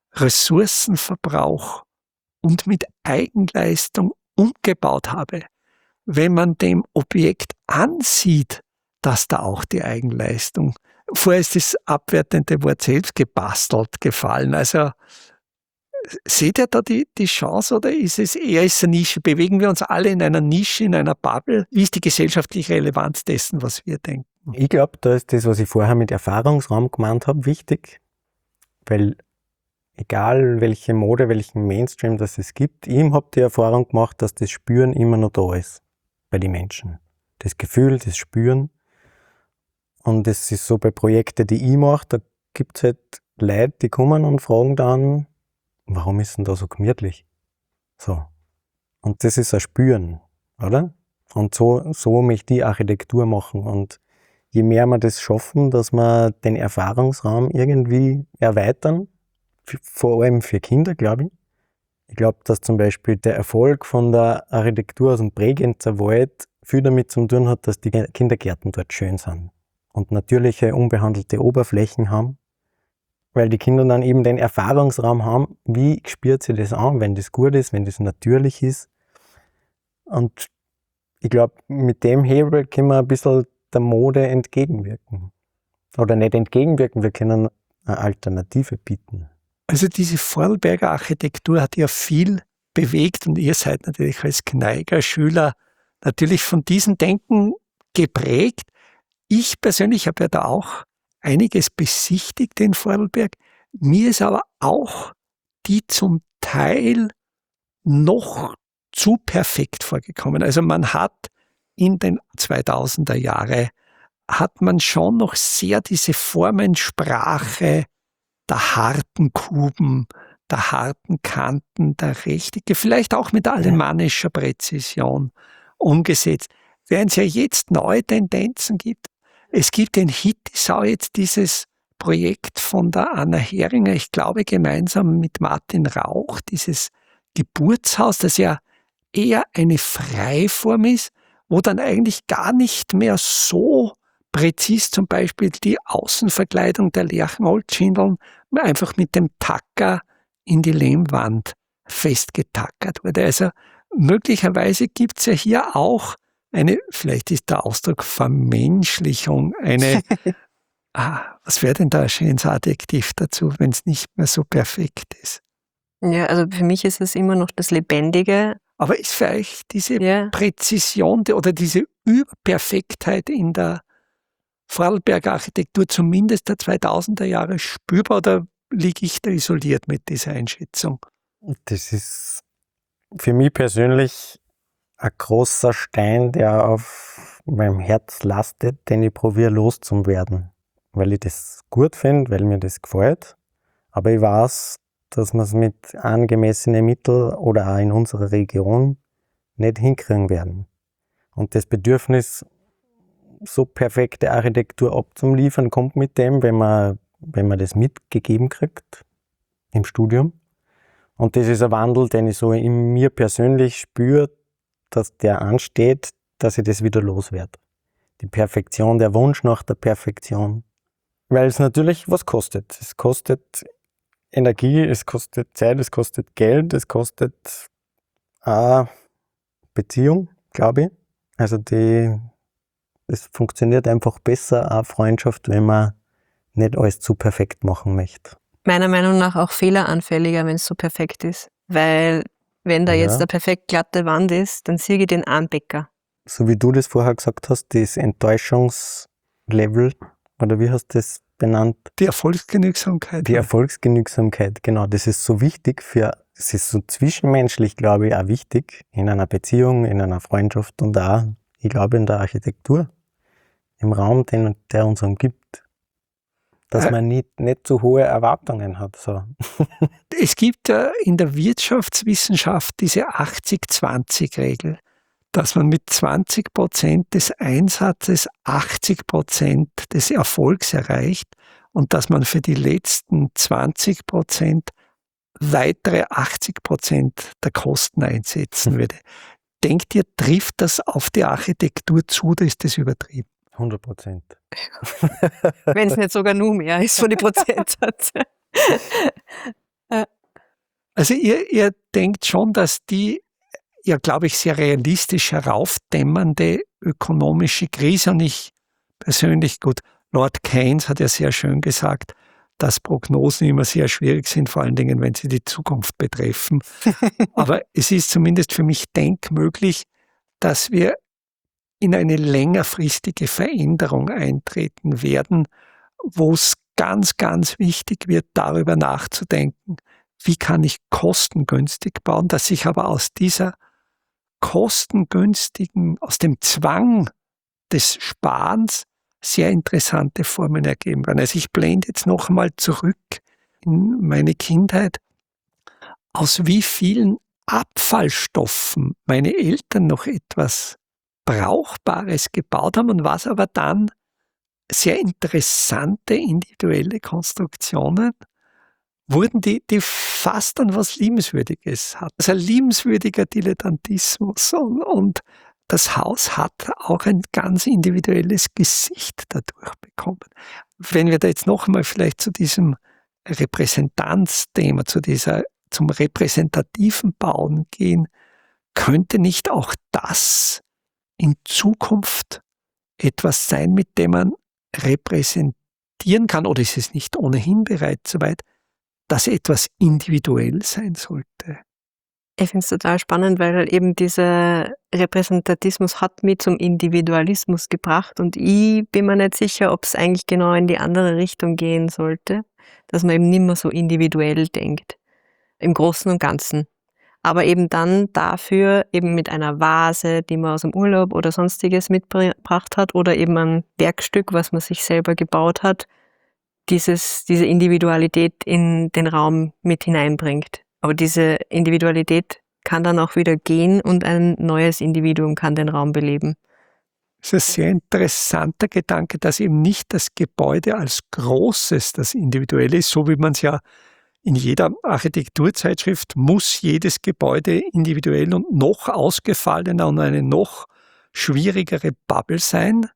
Ressourcenverbrauch und mit Eigenleistung umgebaut habe. Wenn man dem Objekt ansieht, dass da auch die Eigenleistung, vorher ist das abwertende Wort selbst gebastelt gefallen, also seht ihr da die Chance oder ist es eher eine Nische? Bewegen wir uns alle in einer Nische, in einer Bubble? Wie ist die gesellschaftliche Relevanz dessen, was wir denken? Ich glaube, da ist das, was ich vorher mit Erfahrungsraum gemeint habe, wichtig, weil egal welche Mode, welchen Mainstream das es gibt, ich habe die Erfahrung gemacht, dass das Spüren immer noch da ist bei den Menschen. Das Gefühl, das Spüren. Und das ist so bei Projekten, die ich mache, da gibt es halt Leute, die kommen und fragen dann, warum ist denn da so gemütlich? So. Und das ist ein Spüren, oder? Und so möchte ich Architektur machen. Und je mehr wir das schaffen, dass wir den Erfahrungsraum irgendwie erweitern, vor allem für Kinder, glaube ich. Ich glaube, dass zum Beispiel der Erfolg von der Architektur aus dem Bregenzer Wald viel damit zu tun hat, dass die Kindergärten dort schön sind und natürliche, unbehandelte Oberflächen haben, weil die Kinder dann eben den Erfahrungsraum haben, wie spürt sich das an, wenn das gut ist, wenn das natürlich ist. Und ich glaube, mit dem Hebel können wir ein bisschen der Mode entgegenwirken. Oder nicht entgegenwirken, wir können eine Alternative bieten. Also diese Vorarlberger Architektur hat ja viel bewegt und ihr seid natürlich als Kneiger-Schüler natürlich von diesem Denken geprägt. Ich persönlich habe ja da auch einiges besichtigt in Vorarlberg. Mir ist aber auch die zum Teil noch zu perfekt vorgekommen. Also man hat in den 2000er Jahre hat man schon noch sehr diese Formensprache der harten Kuben, der harten Kanten, der Rechteckige, vielleicht auch mit alemannischer Präzision umgesetzt. Während es ja jetzt neue Tendenzen gibt. Es gibt in Hittisau jetzt dieses Projekt von der Anna Heringer, ich glaube gemeinsam mit Martin Rauch, dieses Geburtshaus, das ja eher eine Freiform ist, wo dann eigentlich gar nicht mehr so präzis zum Beispiel die Außenverkleidung der Lerchenholzschindeln einfach mit dem Tacker in die Lehmwand festgetackert wurde. Also möglicherweise gibt es ja hier auch eine, vielleicht ist der Ausdruck Vermenschlichung, eine, was wäre denn da ein schönes Adjektiv dazu, wenn es nicht mehr so perfekt ist? Ja, also für mich ist es immer noch das Lebendige. Aber ist für euch diese Präzision oder diese Überperfektheit in der Vorarlberger Architektur zumindest der 2000er Jahre spürbar oder liege ich da isoliert mit dieser Einschätzung? Das ist für mich persönlich ein großer Stein, der auf meinem Herz lastet, den ich probiere loszuwerden. Weil ich das gut finde, weil mir das gefällt. Aber ich weiß, dass wir es mit angemessenen Mitteln oder auch in unserer Region nicht hinkriegen werden. Und das Bedürfnis, so perfekte Architektur abzuliefern, kommt mit dem, wenn man das mitgegeben kriegt im Studium. Und das ist ein Wandel, den ich so in mir persönlich spüre, dass der ansteht, dass ich das wieder loswerde. Die Perfektion, der Wunsch nach der Perfektion. Weil es natürlich was kostet. Es kostet Energie, es kostet Zeit, es kostet Geld, es kostet auch Beziehung, glaube ich. Also es funktioniert einfach besser, auch Freundschaft, wenn man nicht alles zu perfekt machen möchte. Meiner Meinung nach auch fehleranfälliger, wenn es so perfekt ist. Weil wenn da jetzt Ja. eine perfekt glatte Wand ist, dann sehe ich den Anbäcker. So wie du das vorher gesagt hast, das Enttäuschungslevel, oder wie hast du das benannt? Die Erfolgsgenügsamkeit. Die Erfolgsgenügsamkeit, genau. Das ist so wichtig es ist so zwischenmenschlich, glaube ich, auch wichtig in einer Beziehung, in einer Freundschaft und auch, ich glaube, in der Architektur, im Raum, der uns umgibt. Dass man nicht so hohe Erwartungen hat. So. Es gibt ja in der Wirtschaftswissenschaft diese 80-20-Regel, dass man mit 20% des Einsatzes 80% des Erfolgs erreicht und dass man für die letzten 20% weitere 80% der Kosten einsetzen würde. Denkt ihr, trifft das auf die Architektur zu oder ist das übertrieben? 100%. Wenn es nicht sogar nur mehr ist von den Prozentsätzen. Also ihr denkt schon, dass die, ja glaube ich, sehr realistisch heraufdämmernde ökonomische Krise, und ich persönlich, gut, Lord Keynes hat ja sehr schön gesagt, dass Prognosen immer sehr schwierig sind, vor allen Dingen, wenn sie die Zukunft betreffen. Aber es ist zumindest für mich denkmöglich, dass wir in eine längerfristige Veränderung eintreten werden, wo es ganz, ganz wichtig wird, darüber nachzudenken, wie kann ich kostengünstig bauen, dass sich aber aus dieser aus dem Zwang des Sparens sehr interessante Formen ergeben werden. Also ich blende jetzt noch einmal zurück in meine Kindheit, aus wie vielen Abfallstoffen meine Eltern noch etwas Brauchbares gebaut haben und was aber dann sehr interessante individuelle Konstruktionen wurden, die fast an was Liebenswürdiges hatten. Also ein liebenswürdiger Dilettantismus und das Haus hat auch ein ganz individuelles Gesicht dadurch bekommen. Wenn wir da jetzt noch einmal vielleicht zu diesem Repräsentanzthema, zum repräsentativen Bauen gehen, könnte nicht auch das in Zukunft etwas sein, mit dem man repräsentieren kann, oder ist es nicht ohnehin bereits soweit, dass etwas individuell sein sollte? Ich finde es total spannend, weil halt eben dieser Repräsentatismus hat mich zum Individualismus gebracht und ich bin mir nicht sicher, ob es eigentlich genau in die andere Richtung gehen sollte, dass man eben nicht mehr so individuell denkt, im Großen und Ganzen. Aber eben dann dafür eben mit einer Vase, die man aus dem Urlaub oder sonstiges mitgebracht hat oder eben ein Werkstück, was man sich selber gebaut hat, diese Individualität in den Raum mit hineinbringt. Aber diese Individualität kann dann auch wieder gehen und ein neues Individuum kann den Raum beleben. Das ist ein sehr interessanter Gedanke, dass eben nicht das Gebäude als Großes das Individuelle ist, so wie man es ja in jeder Architekturzeitschrift muss jedes Gebäude individuell und noch ausgefallener und eine noch schwierigere Bubble sein,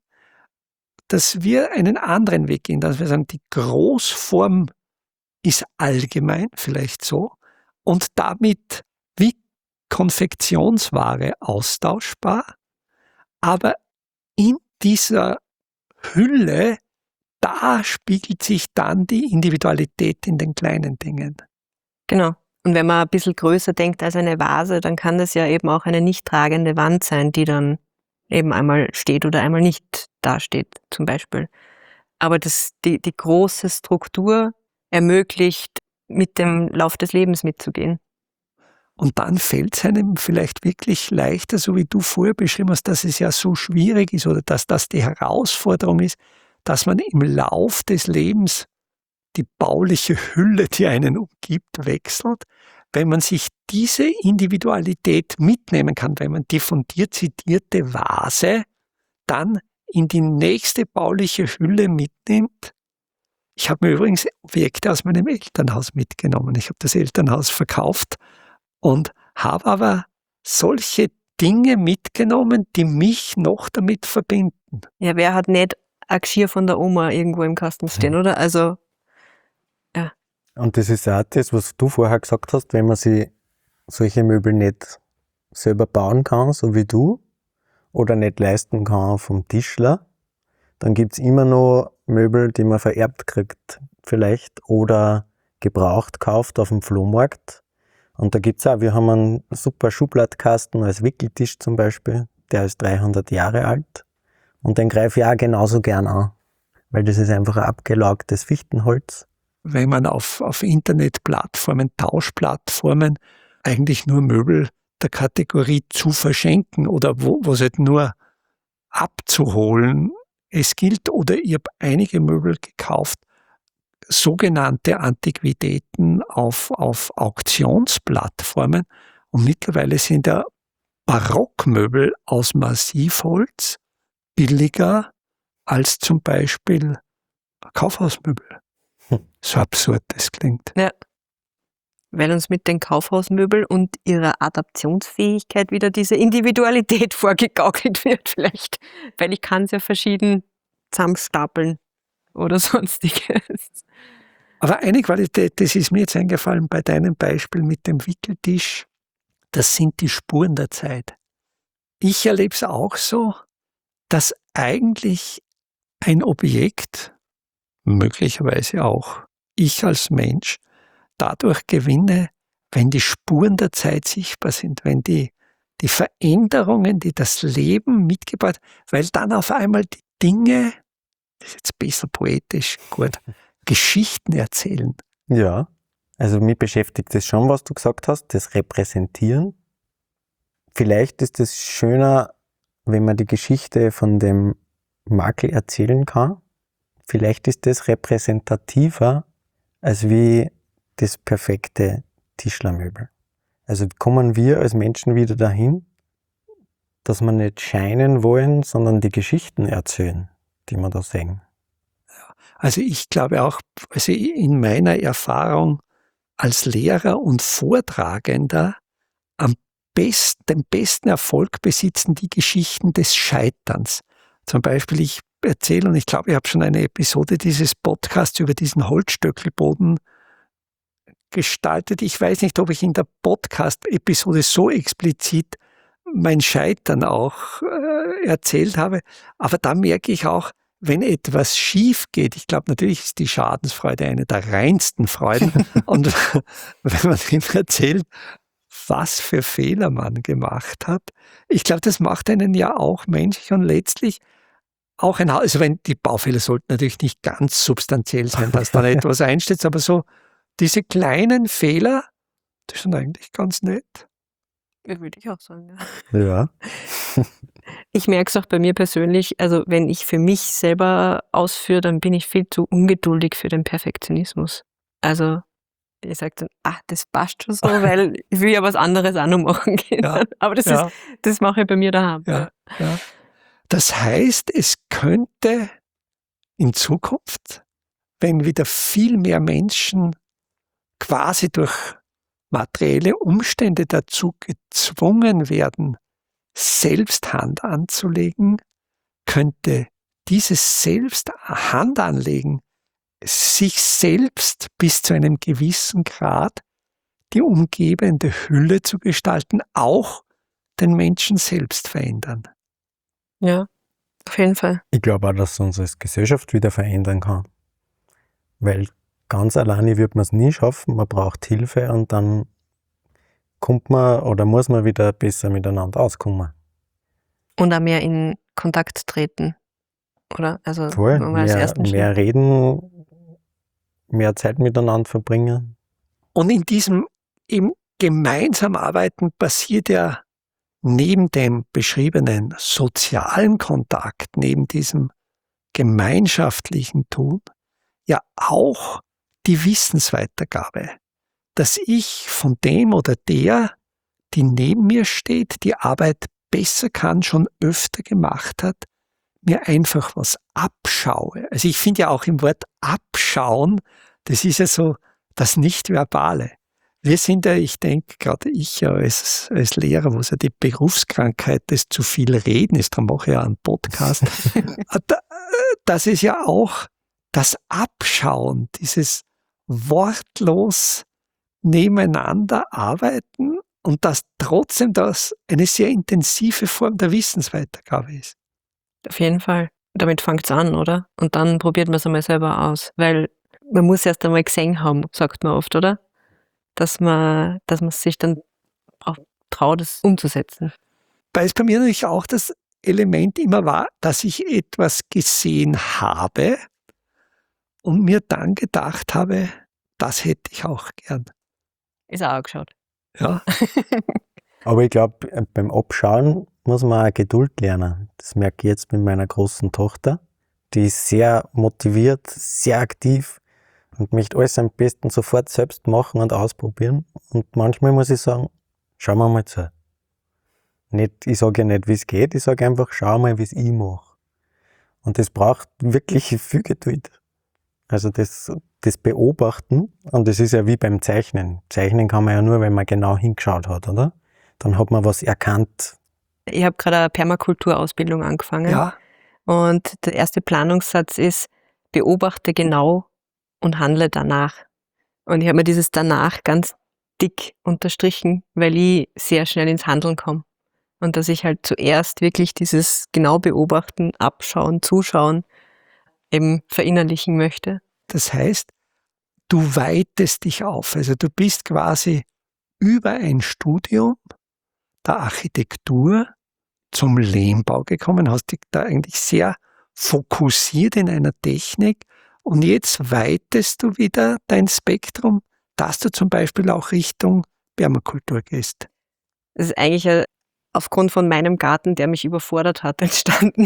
dass wir einen anderen Weg gehen, dass wir sagen, die Großform ist allgemein, vielleicht so, und damit wie Konfektionsware austauschbar, aber in dieser Hülle, da spiegelt sich dann die Individualität in den kleinen Dingen. Genau. Und wenn man ein bisschen größer denkt als eine Vase, dann kann das ja eben auch eine nicht tragende Wand sein, die dann eben einmal steht oder einmal nicht dasteht, zum Beispiel. Aber die große Struktur ermöglicht, mit dem Lauf des Lebens mitzugehen. Und dann fällt es einem vielleicht wirklich leichter, so wie du vorher beschrieben hast, dass es ja so schwierig ist oder dass das die Herausforderung ist, dass man im Lauf des Lebens die bauliche Hülle, die einen umgibt, wechselt. Wenn man sich diese Individualität mitnehmen kann, wenn man die von dir zitierte Vase dann in die nächste bauliche Hülle mitnimmt. Ich habe mir übrigens Objekte aus meinem Elternhaus mitgenommen. Ich habe das Elternhaus verkauft und habe aber solche Dinge mitgenommen, die mich noch damit verbinden. Ja, wer hat nicht ein Geschirr von der Oma irgendwo im Kasten stehen, oder? Also, ja. Und das ist auch das, was du vorher gesagt hast, wenn man sich solche Möbel nicht selber bauen kann, so wie du, oder nicht leisten kann vom Tischler, dann gibt es immer noch Möbel, die man vererbt kriegt vielleicht oder gebraucht kauft auf dem Flohmarkt. Und da gibt es auch, wir haben einen super Schubladkasten als Wickeltisch zum Beispiel, der ist 300 Jahre alt und den greife ich auch genauso gern an, weil das ist einfach ein abgelaugtes Fichtenholz. Wenn man auf Internetplattformen, Tauschplattformen eigentlich nur Möbel der Kategorie zu verschenken oder wo es halt nur abzuholen es gilt, oder ich habe einige Möbel gekauft, sogenannte Antiquitäten auf Auktionsplattformen, und mittlerweile sind ja Barockmöbel aus Massivholz billiger als zum Beispiel Kaufhausmöbel. So absurd das klingt. Ja. Weil uns mit den Kaufhausmöbeln und ihrer Adaptionsfähigkeit wieder diese Individualität vorgegaukelt wird vielleicht. Weil ich kann es ja verschieden zusammenstapeln oder sonstiges. Aber eine Qualität, das ist mir jetzt eingefallen bei deinem Beispiel mit dem Wickeltisch, das sind die Spuren der Zeit. Ich erlebe es auch so, dass eigentlich ein Objekt, möglicherweise auch ich als Mensch, dadurch gewinne, wenn die Spuren der Zeit sichtbar sind, wenn die Veränderungen, die das Leben mitgebracht, weil dann auf einmal die Dinge, das ist jetzt ein bisschen poetisch, gut, Geschichten erzählen. Ja, also mich beschäftigt das schon, was du gesagt hast, das Repräsentieren. Vielleicht ist es schöner, wenn man die Geschichte von dem Makel erzählen kann. Vielleicht ist das repräsentativer als wie das perfekte Tischlermöbel. Also kommen wir als Menschen wieder dahin, dass wir nicht scheinen wollen, sondern die Geschichten erzählen, die wir da sehen. Also ich glaube auch, also in meiner Erfahrung als Lehrer und Vortragender den besten Erfolg besitzen die Geschichten des Scheiterns. Zum Beispiel, ich erzähle, und ich glaube, ich habe schon eine Episode dieses Podcasts über diesen Holzstöckelboden gestaltet. Ich weiß nicht, ob ich in der Podcast-Episode so explizit mein Scheitern auch erzählt habe, aber da merke ich auch, wenn etwas schief geht, ich glaube, natürlich ist die Schadensfreude eine der reinsten Freuden. Und wenn man ihm erzählt, was für Fehler man gemacht hat, ich glaube, das macht einen ja auch menschlich und letztlich auch also wenn die Baufehler sollten natürlich nicht ganz substanziell sein, dass dann etwas einsteht, aber so diese kleinen Fehler, die sind eigentlich ganz nett. Ja, würde ich auch sagen, ja. Ja. Ich merke es auch bei mir persönlich, also wenn ich für mich selber ausführe, dann bin ich viel zu ungeduldig für den Perfektionismus. Also ich sage dann, das passt schon so, weil ich will ja was anderes auch noch machen können. Ja, aber das mache ich bei mir daheim. Ja. Das heißt, es könnte in Zukunft, wenn wieder viel mehr Menschen quasi durch materielle Umstände dazu gezwungen werden, selbst Hand anzulegen, könnte dieses selbst Hand anlegen, sich selbst bis zu einem gewissen Grad die umgebende Hülle zu gestalten, auch den Menschen selbst verändern. Ja, auf jeden Fall. Ich glaube auch, dass es uns als Gesellschaft wieder verändern kann. Weil ganz alleine wird man es nie schaffen, man braucht Hilfe und dann kommt man oder muss man wieder besser miteinander auskommen. Und auch mehr in Kontakt treten, oder? Also Voll, als ersten Schritt. mehr reden, mehr Zeit miteinander verbringen. Und in diesem im gemeinsam Arbeiten passiert ja neben dem beschriebenen sozialen Kontakt, neben diesem gemeinschaftlichen Tun, ja auch die Wissensweitergabe, dass ich von dem oder der, die neben mir steht, die Arbeit besser kann, schon öfter gemacht hat, mir einfach was abschaue. Also ich finde ja auch im Wort abschauen, das ist ja so das Nicht-Verbale. Wir sind ja, ich denke, gerade ich ja als Lehrer, wo es ja die Berufskrankheit des zu viel Reden ist, darum mache ich ja einen Podcast. dass es ja auch das Abschauen, dieses wortlos nebeneinander arbeiten und dass trotzdem das eine sehr intensive Form der Wissensweitergabe ist. Auf jeden Fall. Damit fängt es an, oder? Und dann probiert man es einmal selber aus. Weil man muss erst einmal gesehen haben, sagt man oft, oder? Dass man sich dann auch traut, es umzusetzen. Weil es bei mir natürlich auch das Element immer war, dass ich etwas gesehen habe und mir dann gedacht habe, das hätte ich auch gern. Ist auch angeschaut. Ja. Aber ich glaube, beim Abschauen muss man auch Geduld lernen. Das merke ich jetzt mit meiner großen Tochter. Die ist sehr motiviert, sehr aktiv und möchte alles am besten sofort selbst machen und ausprobieren. Und manchmal muss ich sagen, schauen wir mal zu. Ich sage ja nicht, wie es geht, ich sage einfach, schau mal, wie es ich mache. Und das braucht wirklich viel Geduld. Also das Beobachten, und das ist ja wie beim Zeichnen. Zeichnen kann man ja nur, wenn man genau hingeschaut hat, oder? Dann hat man was erkannt. Ich habe gerade eine Permakulturausbildung angefangen. Ja. Und der erste Planungssatz ist, beobachte genau und handle danach. Und ich habe mir dieses danach ganz dick unterstrichen, weil ich sehr schnell ins Handeln komme. Und dass ich halt zuerst wirklich dieses genau beobachten, abschauen, zuschauen eben verinnerlichen möchte. Das heißt, du weitest dich auf. Also du bist quasi über ein Studium der Architektur zum Lehmbau gekommen, hast dich da eigentlich sehr fokussiert in einer Technik und jetzt weitest du wieder dein Spektrum, dass du zum Beispiel auch Richtung Permakultur gehst. Das ist eigentlich aufgrund von meinem Garten, der mich überfordert hat, entstanden.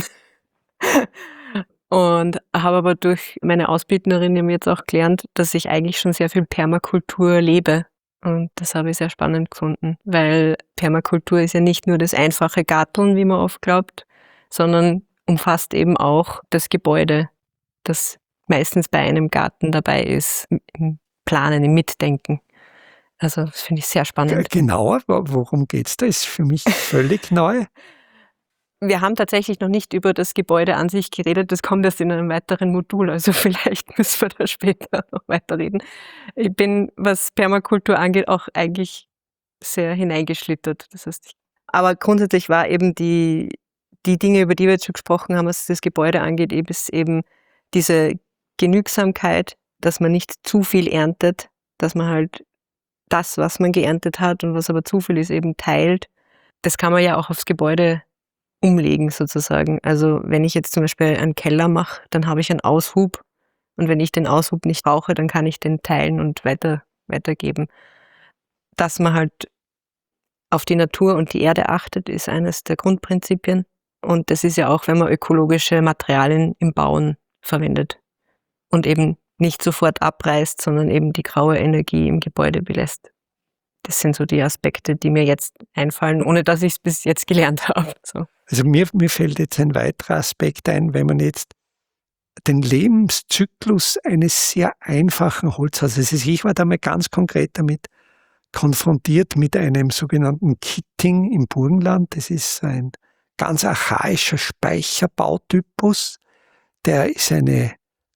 Und habe aber durch meine Ausbildnerin jetzt auch gelernt, dass ich eigentlich schon sehr viel Permakultur lebe. Und das habe ich sehr spannend gefunden, weil Permakultur ist ja nicht nur das einfache Garteln, wie man oft glaubt, sondern umfasst eben auch das Gebäude, das meistens bei einem Garten dabei ist, im Planen, im Mitdenken. Also das finde ich sehr spannend. Genauer, worum geht's da? Ist für mich völlig neu. Wir haben tatsächlich noch nicht über das Gebäude an sich geredet. Das kommt erst in einem weiteren Modul. Also vielleicht müssen wir da später noch weiterreden. Ich bin, was Permakultur angeht, auch eigentlich sehr hineingeschlittert. Das heißt, aber grundsätzlich war eben die Dinge, über die wir jetzt schon gesprochen haben, was das Gebäude angeht, ist eben diese Genügsamkeit, dass man nicht zu viel erntet, dass man halt das, was man geerntet hat und was aber zu viel ist, eben teilt. Das kann man ja auch aufs Gebäude umlegen sozusagen. Also wenn ich jetzt zum Beispiel einen Keller mache, dann habe ich einen Aushub und wenn ich den Aushub nicht brauche, dann kann ich den teilen und weitergeben. Dass man halt auf die Natur und die Erde achtet, ist eines der Grundprinzipien und das ist ja auch, wenn man ökologische Materialien im Bauen verwendet und eben nicht sofort abreißt, sondern eben die graue Energie im Gebäude belässt. Das sind so die Aspekte, die mir jetzt einfallen, ohne dass ich es bis jetzt gelernt habe. So. Also mir fällt jetzt ein weiterer Aspekt ein, wenn man jetzt den Lebenszyklus eines sehr einfachen Holzhauses, also ich war da mal ganz konkret damit konfrontiert mit einem sogenannten Kitting im Burgenland. Das ist ein ganz archaischer Speicherbautypus. Der ist eine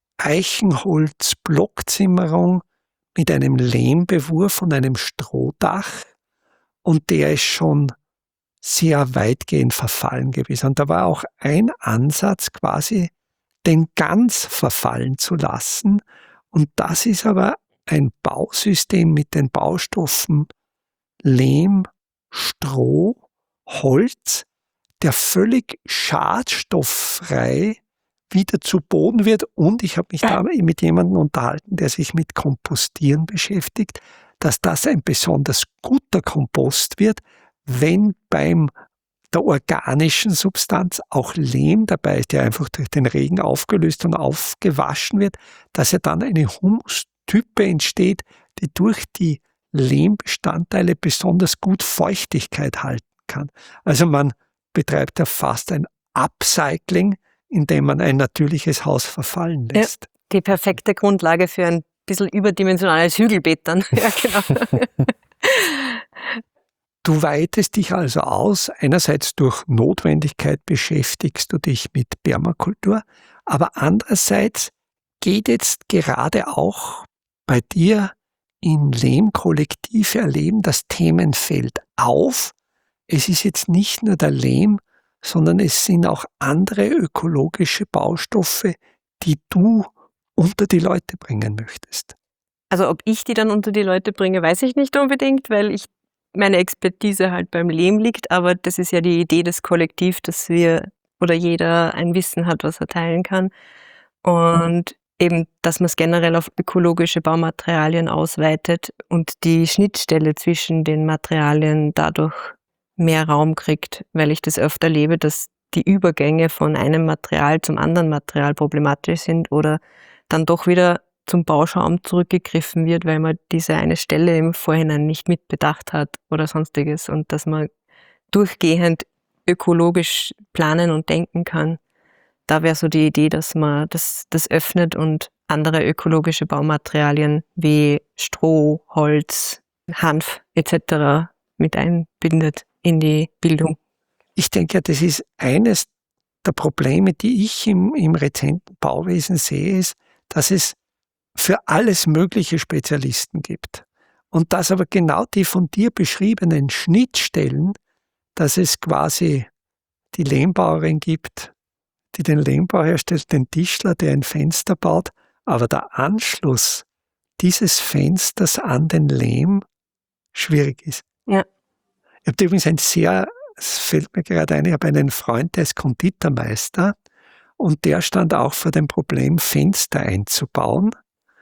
Eichenholz-Blockzimmerung mit einem Lehmbewurf und einem Strohdach und der ist schon sehr weitgehend verfallen gewesen. Und da war auch ein Ansatz quasi, den ganz verfallen zu lassen. Und das ist aber ein Bausystem mit den Baustoffen Lehm, Stroh, Holz, der völlig schadstofffrei wieder zu Boden wird. Und ich habe mich da mit jemandem unterhalten, der sich mit Kompostieren beschäftigt, dass das ein besonders guter Kompost wird, wenn beim der organischen Substanz auch Lehm dabei ist, der einfach durch den Regen aufgelöst und aufgewaschen wird, dass ja dann eine Humustype entsteht, die durch die Lehmbestandteile besonders gut Feuchtigkeit halten kann. Also man betreibt ja fast ein Upcycling, indem man ein natürliches Haus verfallen lässt. Ja, die perfekte Grundlage für ein bisschen überdimensionales Hügelbeet dann. Ja, genau. Du weitest dich also aus. Einerseits durch Notwendigkeit beschäftigst du dich mit Permakultur, aber andererseits geht jetzt gerade auch bei dir in Lehm-Kollektive Erleben das Themenfeld auf. Es ist jetzt nicht nur der Lehm, sondern es sind auch andere ökologische Baustoffe, die du unter die Leute bringen möchtest. Also ob ich die dann unter die Leute bringe, weiß ich nicht unbedingt, weil meine Expertise halt beim Lehm liegt, aber das ist ja die Idee des Kollektivs, dass wir oder jeder ein Wissen hat, was er teilen kann. Und eben, dass man es generell auf ökologische Baumaterialien ausweitet und die Schnittstelle zwischen den Materialien dadurch mehr Raum kriegt, weil ich das öfter erlebe, dass die Übergänge von einem Material zum anderen Material problematisch sind oder dann doch wieder zum Bauschaum zurückgegriffen wird, weil man diese eine Stelle im Vorhinein nicht mitbedacht hat oder sonstiges und dass man durchgehend ökologisch planen und denken kann. Da wäre so die Idee, dass man das öffnet und andere ökologische Baumaterialien wie Stroh, Holz, Hanf etc. mit einbindet in die Bildung. Ich denke, das ist eines der Probleme, die ich im rezenten Bauwesen sehe, ist, dass es für alles mögliche Spezialisten gibt. Und dass aber genau die von dir beschriebenen Schnittstellen, dass es quasi die Lehmbauerin gibt, die den Lehmbau herstellt, den Tischler, der ein Fenster baut, aber der Anschluss dieses Fensters an den Lehm schwierig ist. Ja. Ich habe übrigens es fällt mir gerade ein, ich habe einen Freund, der ist Konditormeister und der stand auch vor dem Problem, Fenster einzubauen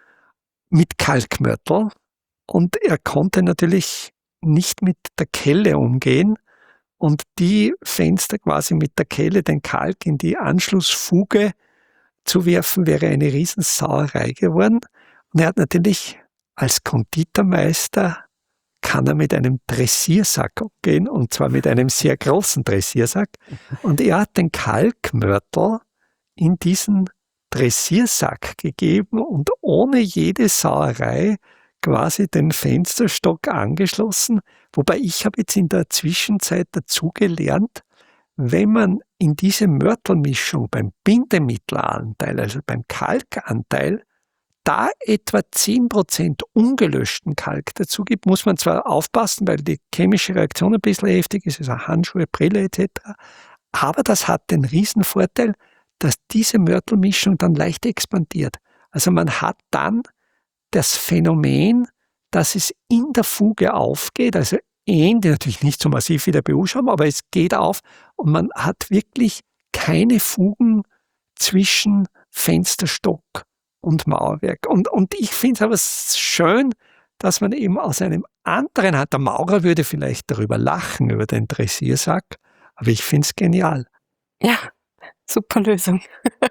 mit Kalkmörtel und er konnte natürlich nicht mit der Kelle umgehen und die Fenster quasi mit der Kelle, den Kalk in die Anschlussfuge zu werfen, wäre eine Riesensauerei geworden. Und er hat natürlich als Konditormeister kann er mit einem Dressiersack umgehen, und zwar mit einem sehr großen Dressiersack. Und er hat den Kalkmörtel in diesen Dressiersack gegeben und ohne jede Sauerei quasi den Fensterstock angeschlossen. Wobei ich habe jetzt in der Zwischenzeit dazugelernt, wenn man in diese Mörtelmischung beim Bindemittelanteil, also beim Kalkanteil, da etwa 10% ungelöschten Kalk dazu gibt, muss man zwar aufpassen, weil die chemische Reaktion ein bisschen heftig ist, also Handschuhe, Brille etc., aber das hat den Riesenvorteil, dass diese Mörtelmischung dann leicht expandiert. Also man hat dann das Phänomen, dass es in der Fuge aufgeht, also die natürlich nicht so massiv wie der BU-Schaum, aber es geht auf und man hat wirklich keine Fugen zwischen Fensterstock und Mauerwerk. Und ich finde es aber schön, dass man eben aus einem anderen hat. Der Maurer würde vielleicht darüber lachen, über den Dressiersack, aber ich finde es genial. Ja, super Lösung.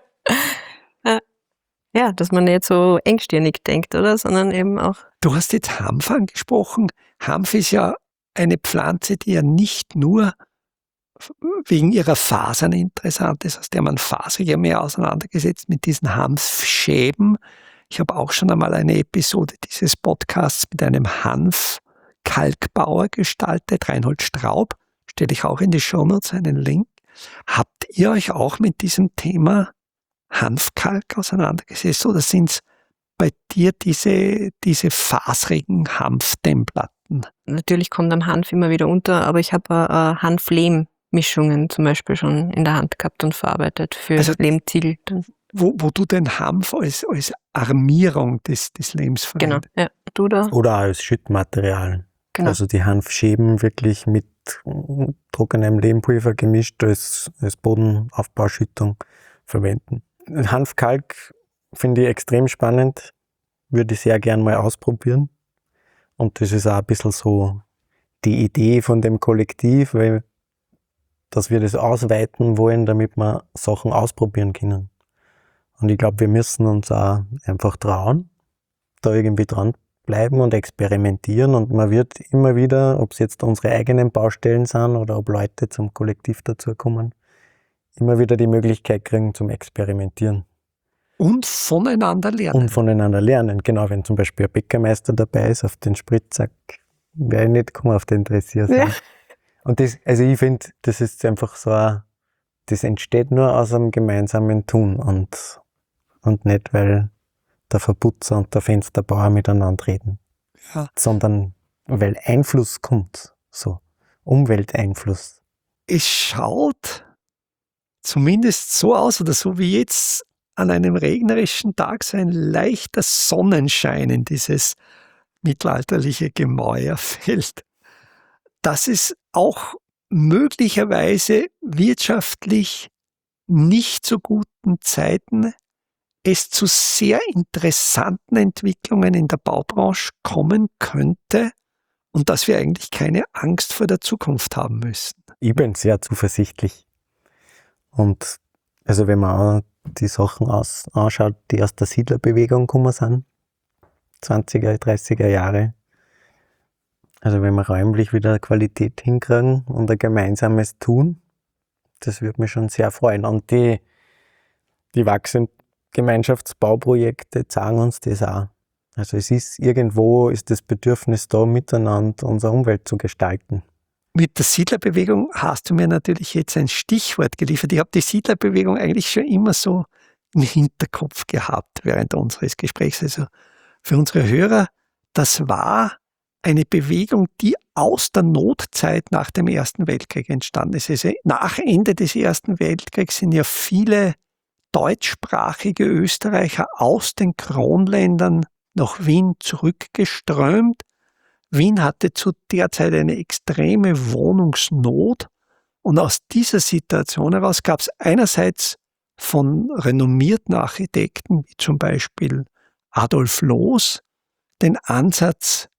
Ja, dass man nicht so engstirnig denkt, oder? Sondern eben auch. Du hast jetzt Hanf angesprochen. Hanf ist ja eine Pflanze, die ja nicht nur wegen ihrer Fasern interessant ist, aus der man faseriger mehr auseinandergesetzt mit diesen Hanfschäben. Ich habe auch schon einmal eine Episode dieses Podcasts mit einem Hanfkalkbauer gestaltet, Reinhold Straub, stelle ich auch in die Shownotes einen Link. Habt ihr euch auch mit diesem Thema Hanfkalk auseinandergesetzt oder sind es bei dir diese faserigen Hanfdämmplatten? Natürlich kommt am Hanf immer wieder unter, aber ich habe Hanf-Lehm-Mischungen zum Beispiel schon in der Hand gehabt und verarbeitet für Also Lehmziegel. Wo du den Hanf als Armierung des Lehms verwendest. Genau, ja. Du da? Oder als Schüttmaterial. Genau. Also die Hanfschäben wirklich mit trockenem Lehmpulver gemischt als Bodenaufbauschüttung verwenden. Hanfkalk finde ich extrem spannend, würde ich sehr gern mal ausprobieren. Und das ist auch ein bisschen so die Idee von dem Kollektiv, weil dass wir das ausweiten wollen, damit wir Sachen ausprobieren können. Und ich glaube, wir müssen uns auch einfach trauen, da irgendwie dran bleiben und experimentieren. Und man wird immer wieder, ob es jetzt unsere eigenen Baustellen sind oder ob Leute zum Kollektiv dazukommen, immer wieder die Möglichkeit kriegen zum Experimentieren. Und voneinander lernen. Und voneinander lernen. Genau, wenn zum Beispiel ein Bäckermeister dabei ist, auf den Spritzsack wäre ich nicht gekommen auf den Dressier. Ja. Und das, also ich finde, das ist einfach so das entsteht nur aus einem gemeinsamen Tun und nicht, weil der Verputzer und der Fensterbauer miteinander reden. Ja. Sondern weil Einfluss kommt, so Umwelteinfluss. Es schaut zumindest so aus oder so wie jetzt an einem regnerischen Tag so ein leichter Sonnenschein in dieses mittelalterliche Gemäuer fällt, dass es auch möglicherweise wirtschaftlich nicht so guten Zeiten es zu sehr interessanten Entwicklungen in der Baubranche kommen könnte und dass wir eigentlich keine Angst vor der Zukunft haben müssen. Ich bin sehr zuversichtlich. Und also wenn man auch die Sachen anschaut, die aus der Siedlerbewegung gekommen sind, 20er, 30er Jahre, also wenn wir räumlich wieder Qualität hinkriegen und ein gemeinsames Tun, das würde mich schon sehr freuen. Und die wachsenden Gemeinschaftsbauprojekte zeigen uns das auch. Also irgendwo ist das Bedürfnis da, miteinander unsere Umwelt zu gestalten. Mit der Siedlerbewegung hast du mir natürlich jetzt ein Stichwort geliefert. Ich habe die Siedlerbewegung eigentlich schon immer so im Hinterkopf gehabt während unseres Gesprächs. Also für unsere Hörer, das war eine Bewegung, die aus der Notzeit nach dem Ersten Weltkrieg entstanden ist. Also nach Ende des Ersten Weltkriegs sind ja viele deutschsprachige Österreicher aus den Kronländern nach Wien zurückgeströmt. Wien hatte zu der Zeit eine extreme Wohnungsnot und aus dieser Situation heraus gab es einerseits von renommierten Architekten, wie zum Beispiel Adolf Loos, den Ansatz,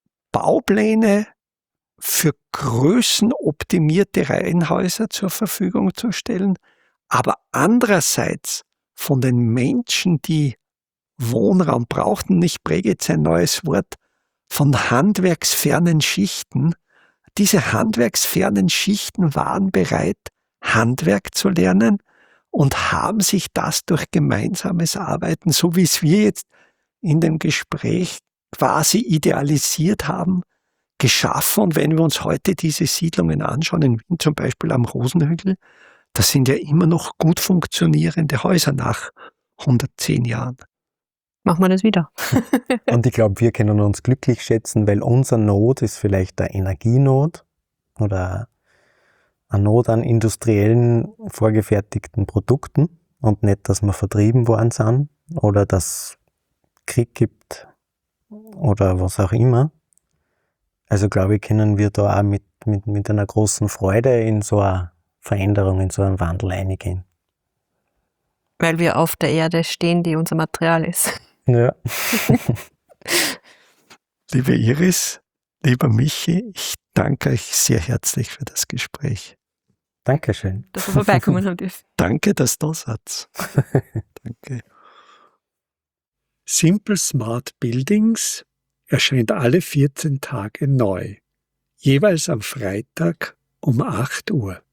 Baupläne für größenoptimierte Reihenhäuser zur Verfügung zu stellen, aber andererseits von den Menschen, die Wohnraum brauchten, ich präge jetzt ein neues Wort, von handwerksfernen Schichten. Diese handwerksfernen Schichten waren bereit, Handwerk zu lernen und haben sich das durch gemeinsames Arbeiten, so wie es wir jetzt in dem Gespräch quasi idealisiert haben, geschaffen. Und wenn wir uns heute diese Siedlungen anschauen, in Wien zum Beispiel am Rosenhügel, das sind ja immer noch gut funktionierende Häuser nach 110 Jahren. Machen wir das wieder. Und ich glaube, wir können uns glücklich schätzen, weil unser Not ist vielleicht eine Energienot oder eine Not an industriellen, vorgefertigten Produkten und nicht, dass wir vertrieben worden sind oder dass es Krieg gibt oder was auch immer. Also glaube ich, können wir da auch mit einer großen Freude in so eine Veränderung, in so einen Wandel eingehen. Weil wir auf der Erde stehen, die unser Material ist. Ja. Liebe Iris, lieber Michi, ich danke euch sehr herzlich für das Gespräch. Dankeschön. Dass wir vorbeikommen haben dürfen. Danke, dass du da seid. Danke. Simple Smart Buildings erscheint alle 14 Tage neu, jeweils am Freitag um 8 Uhr.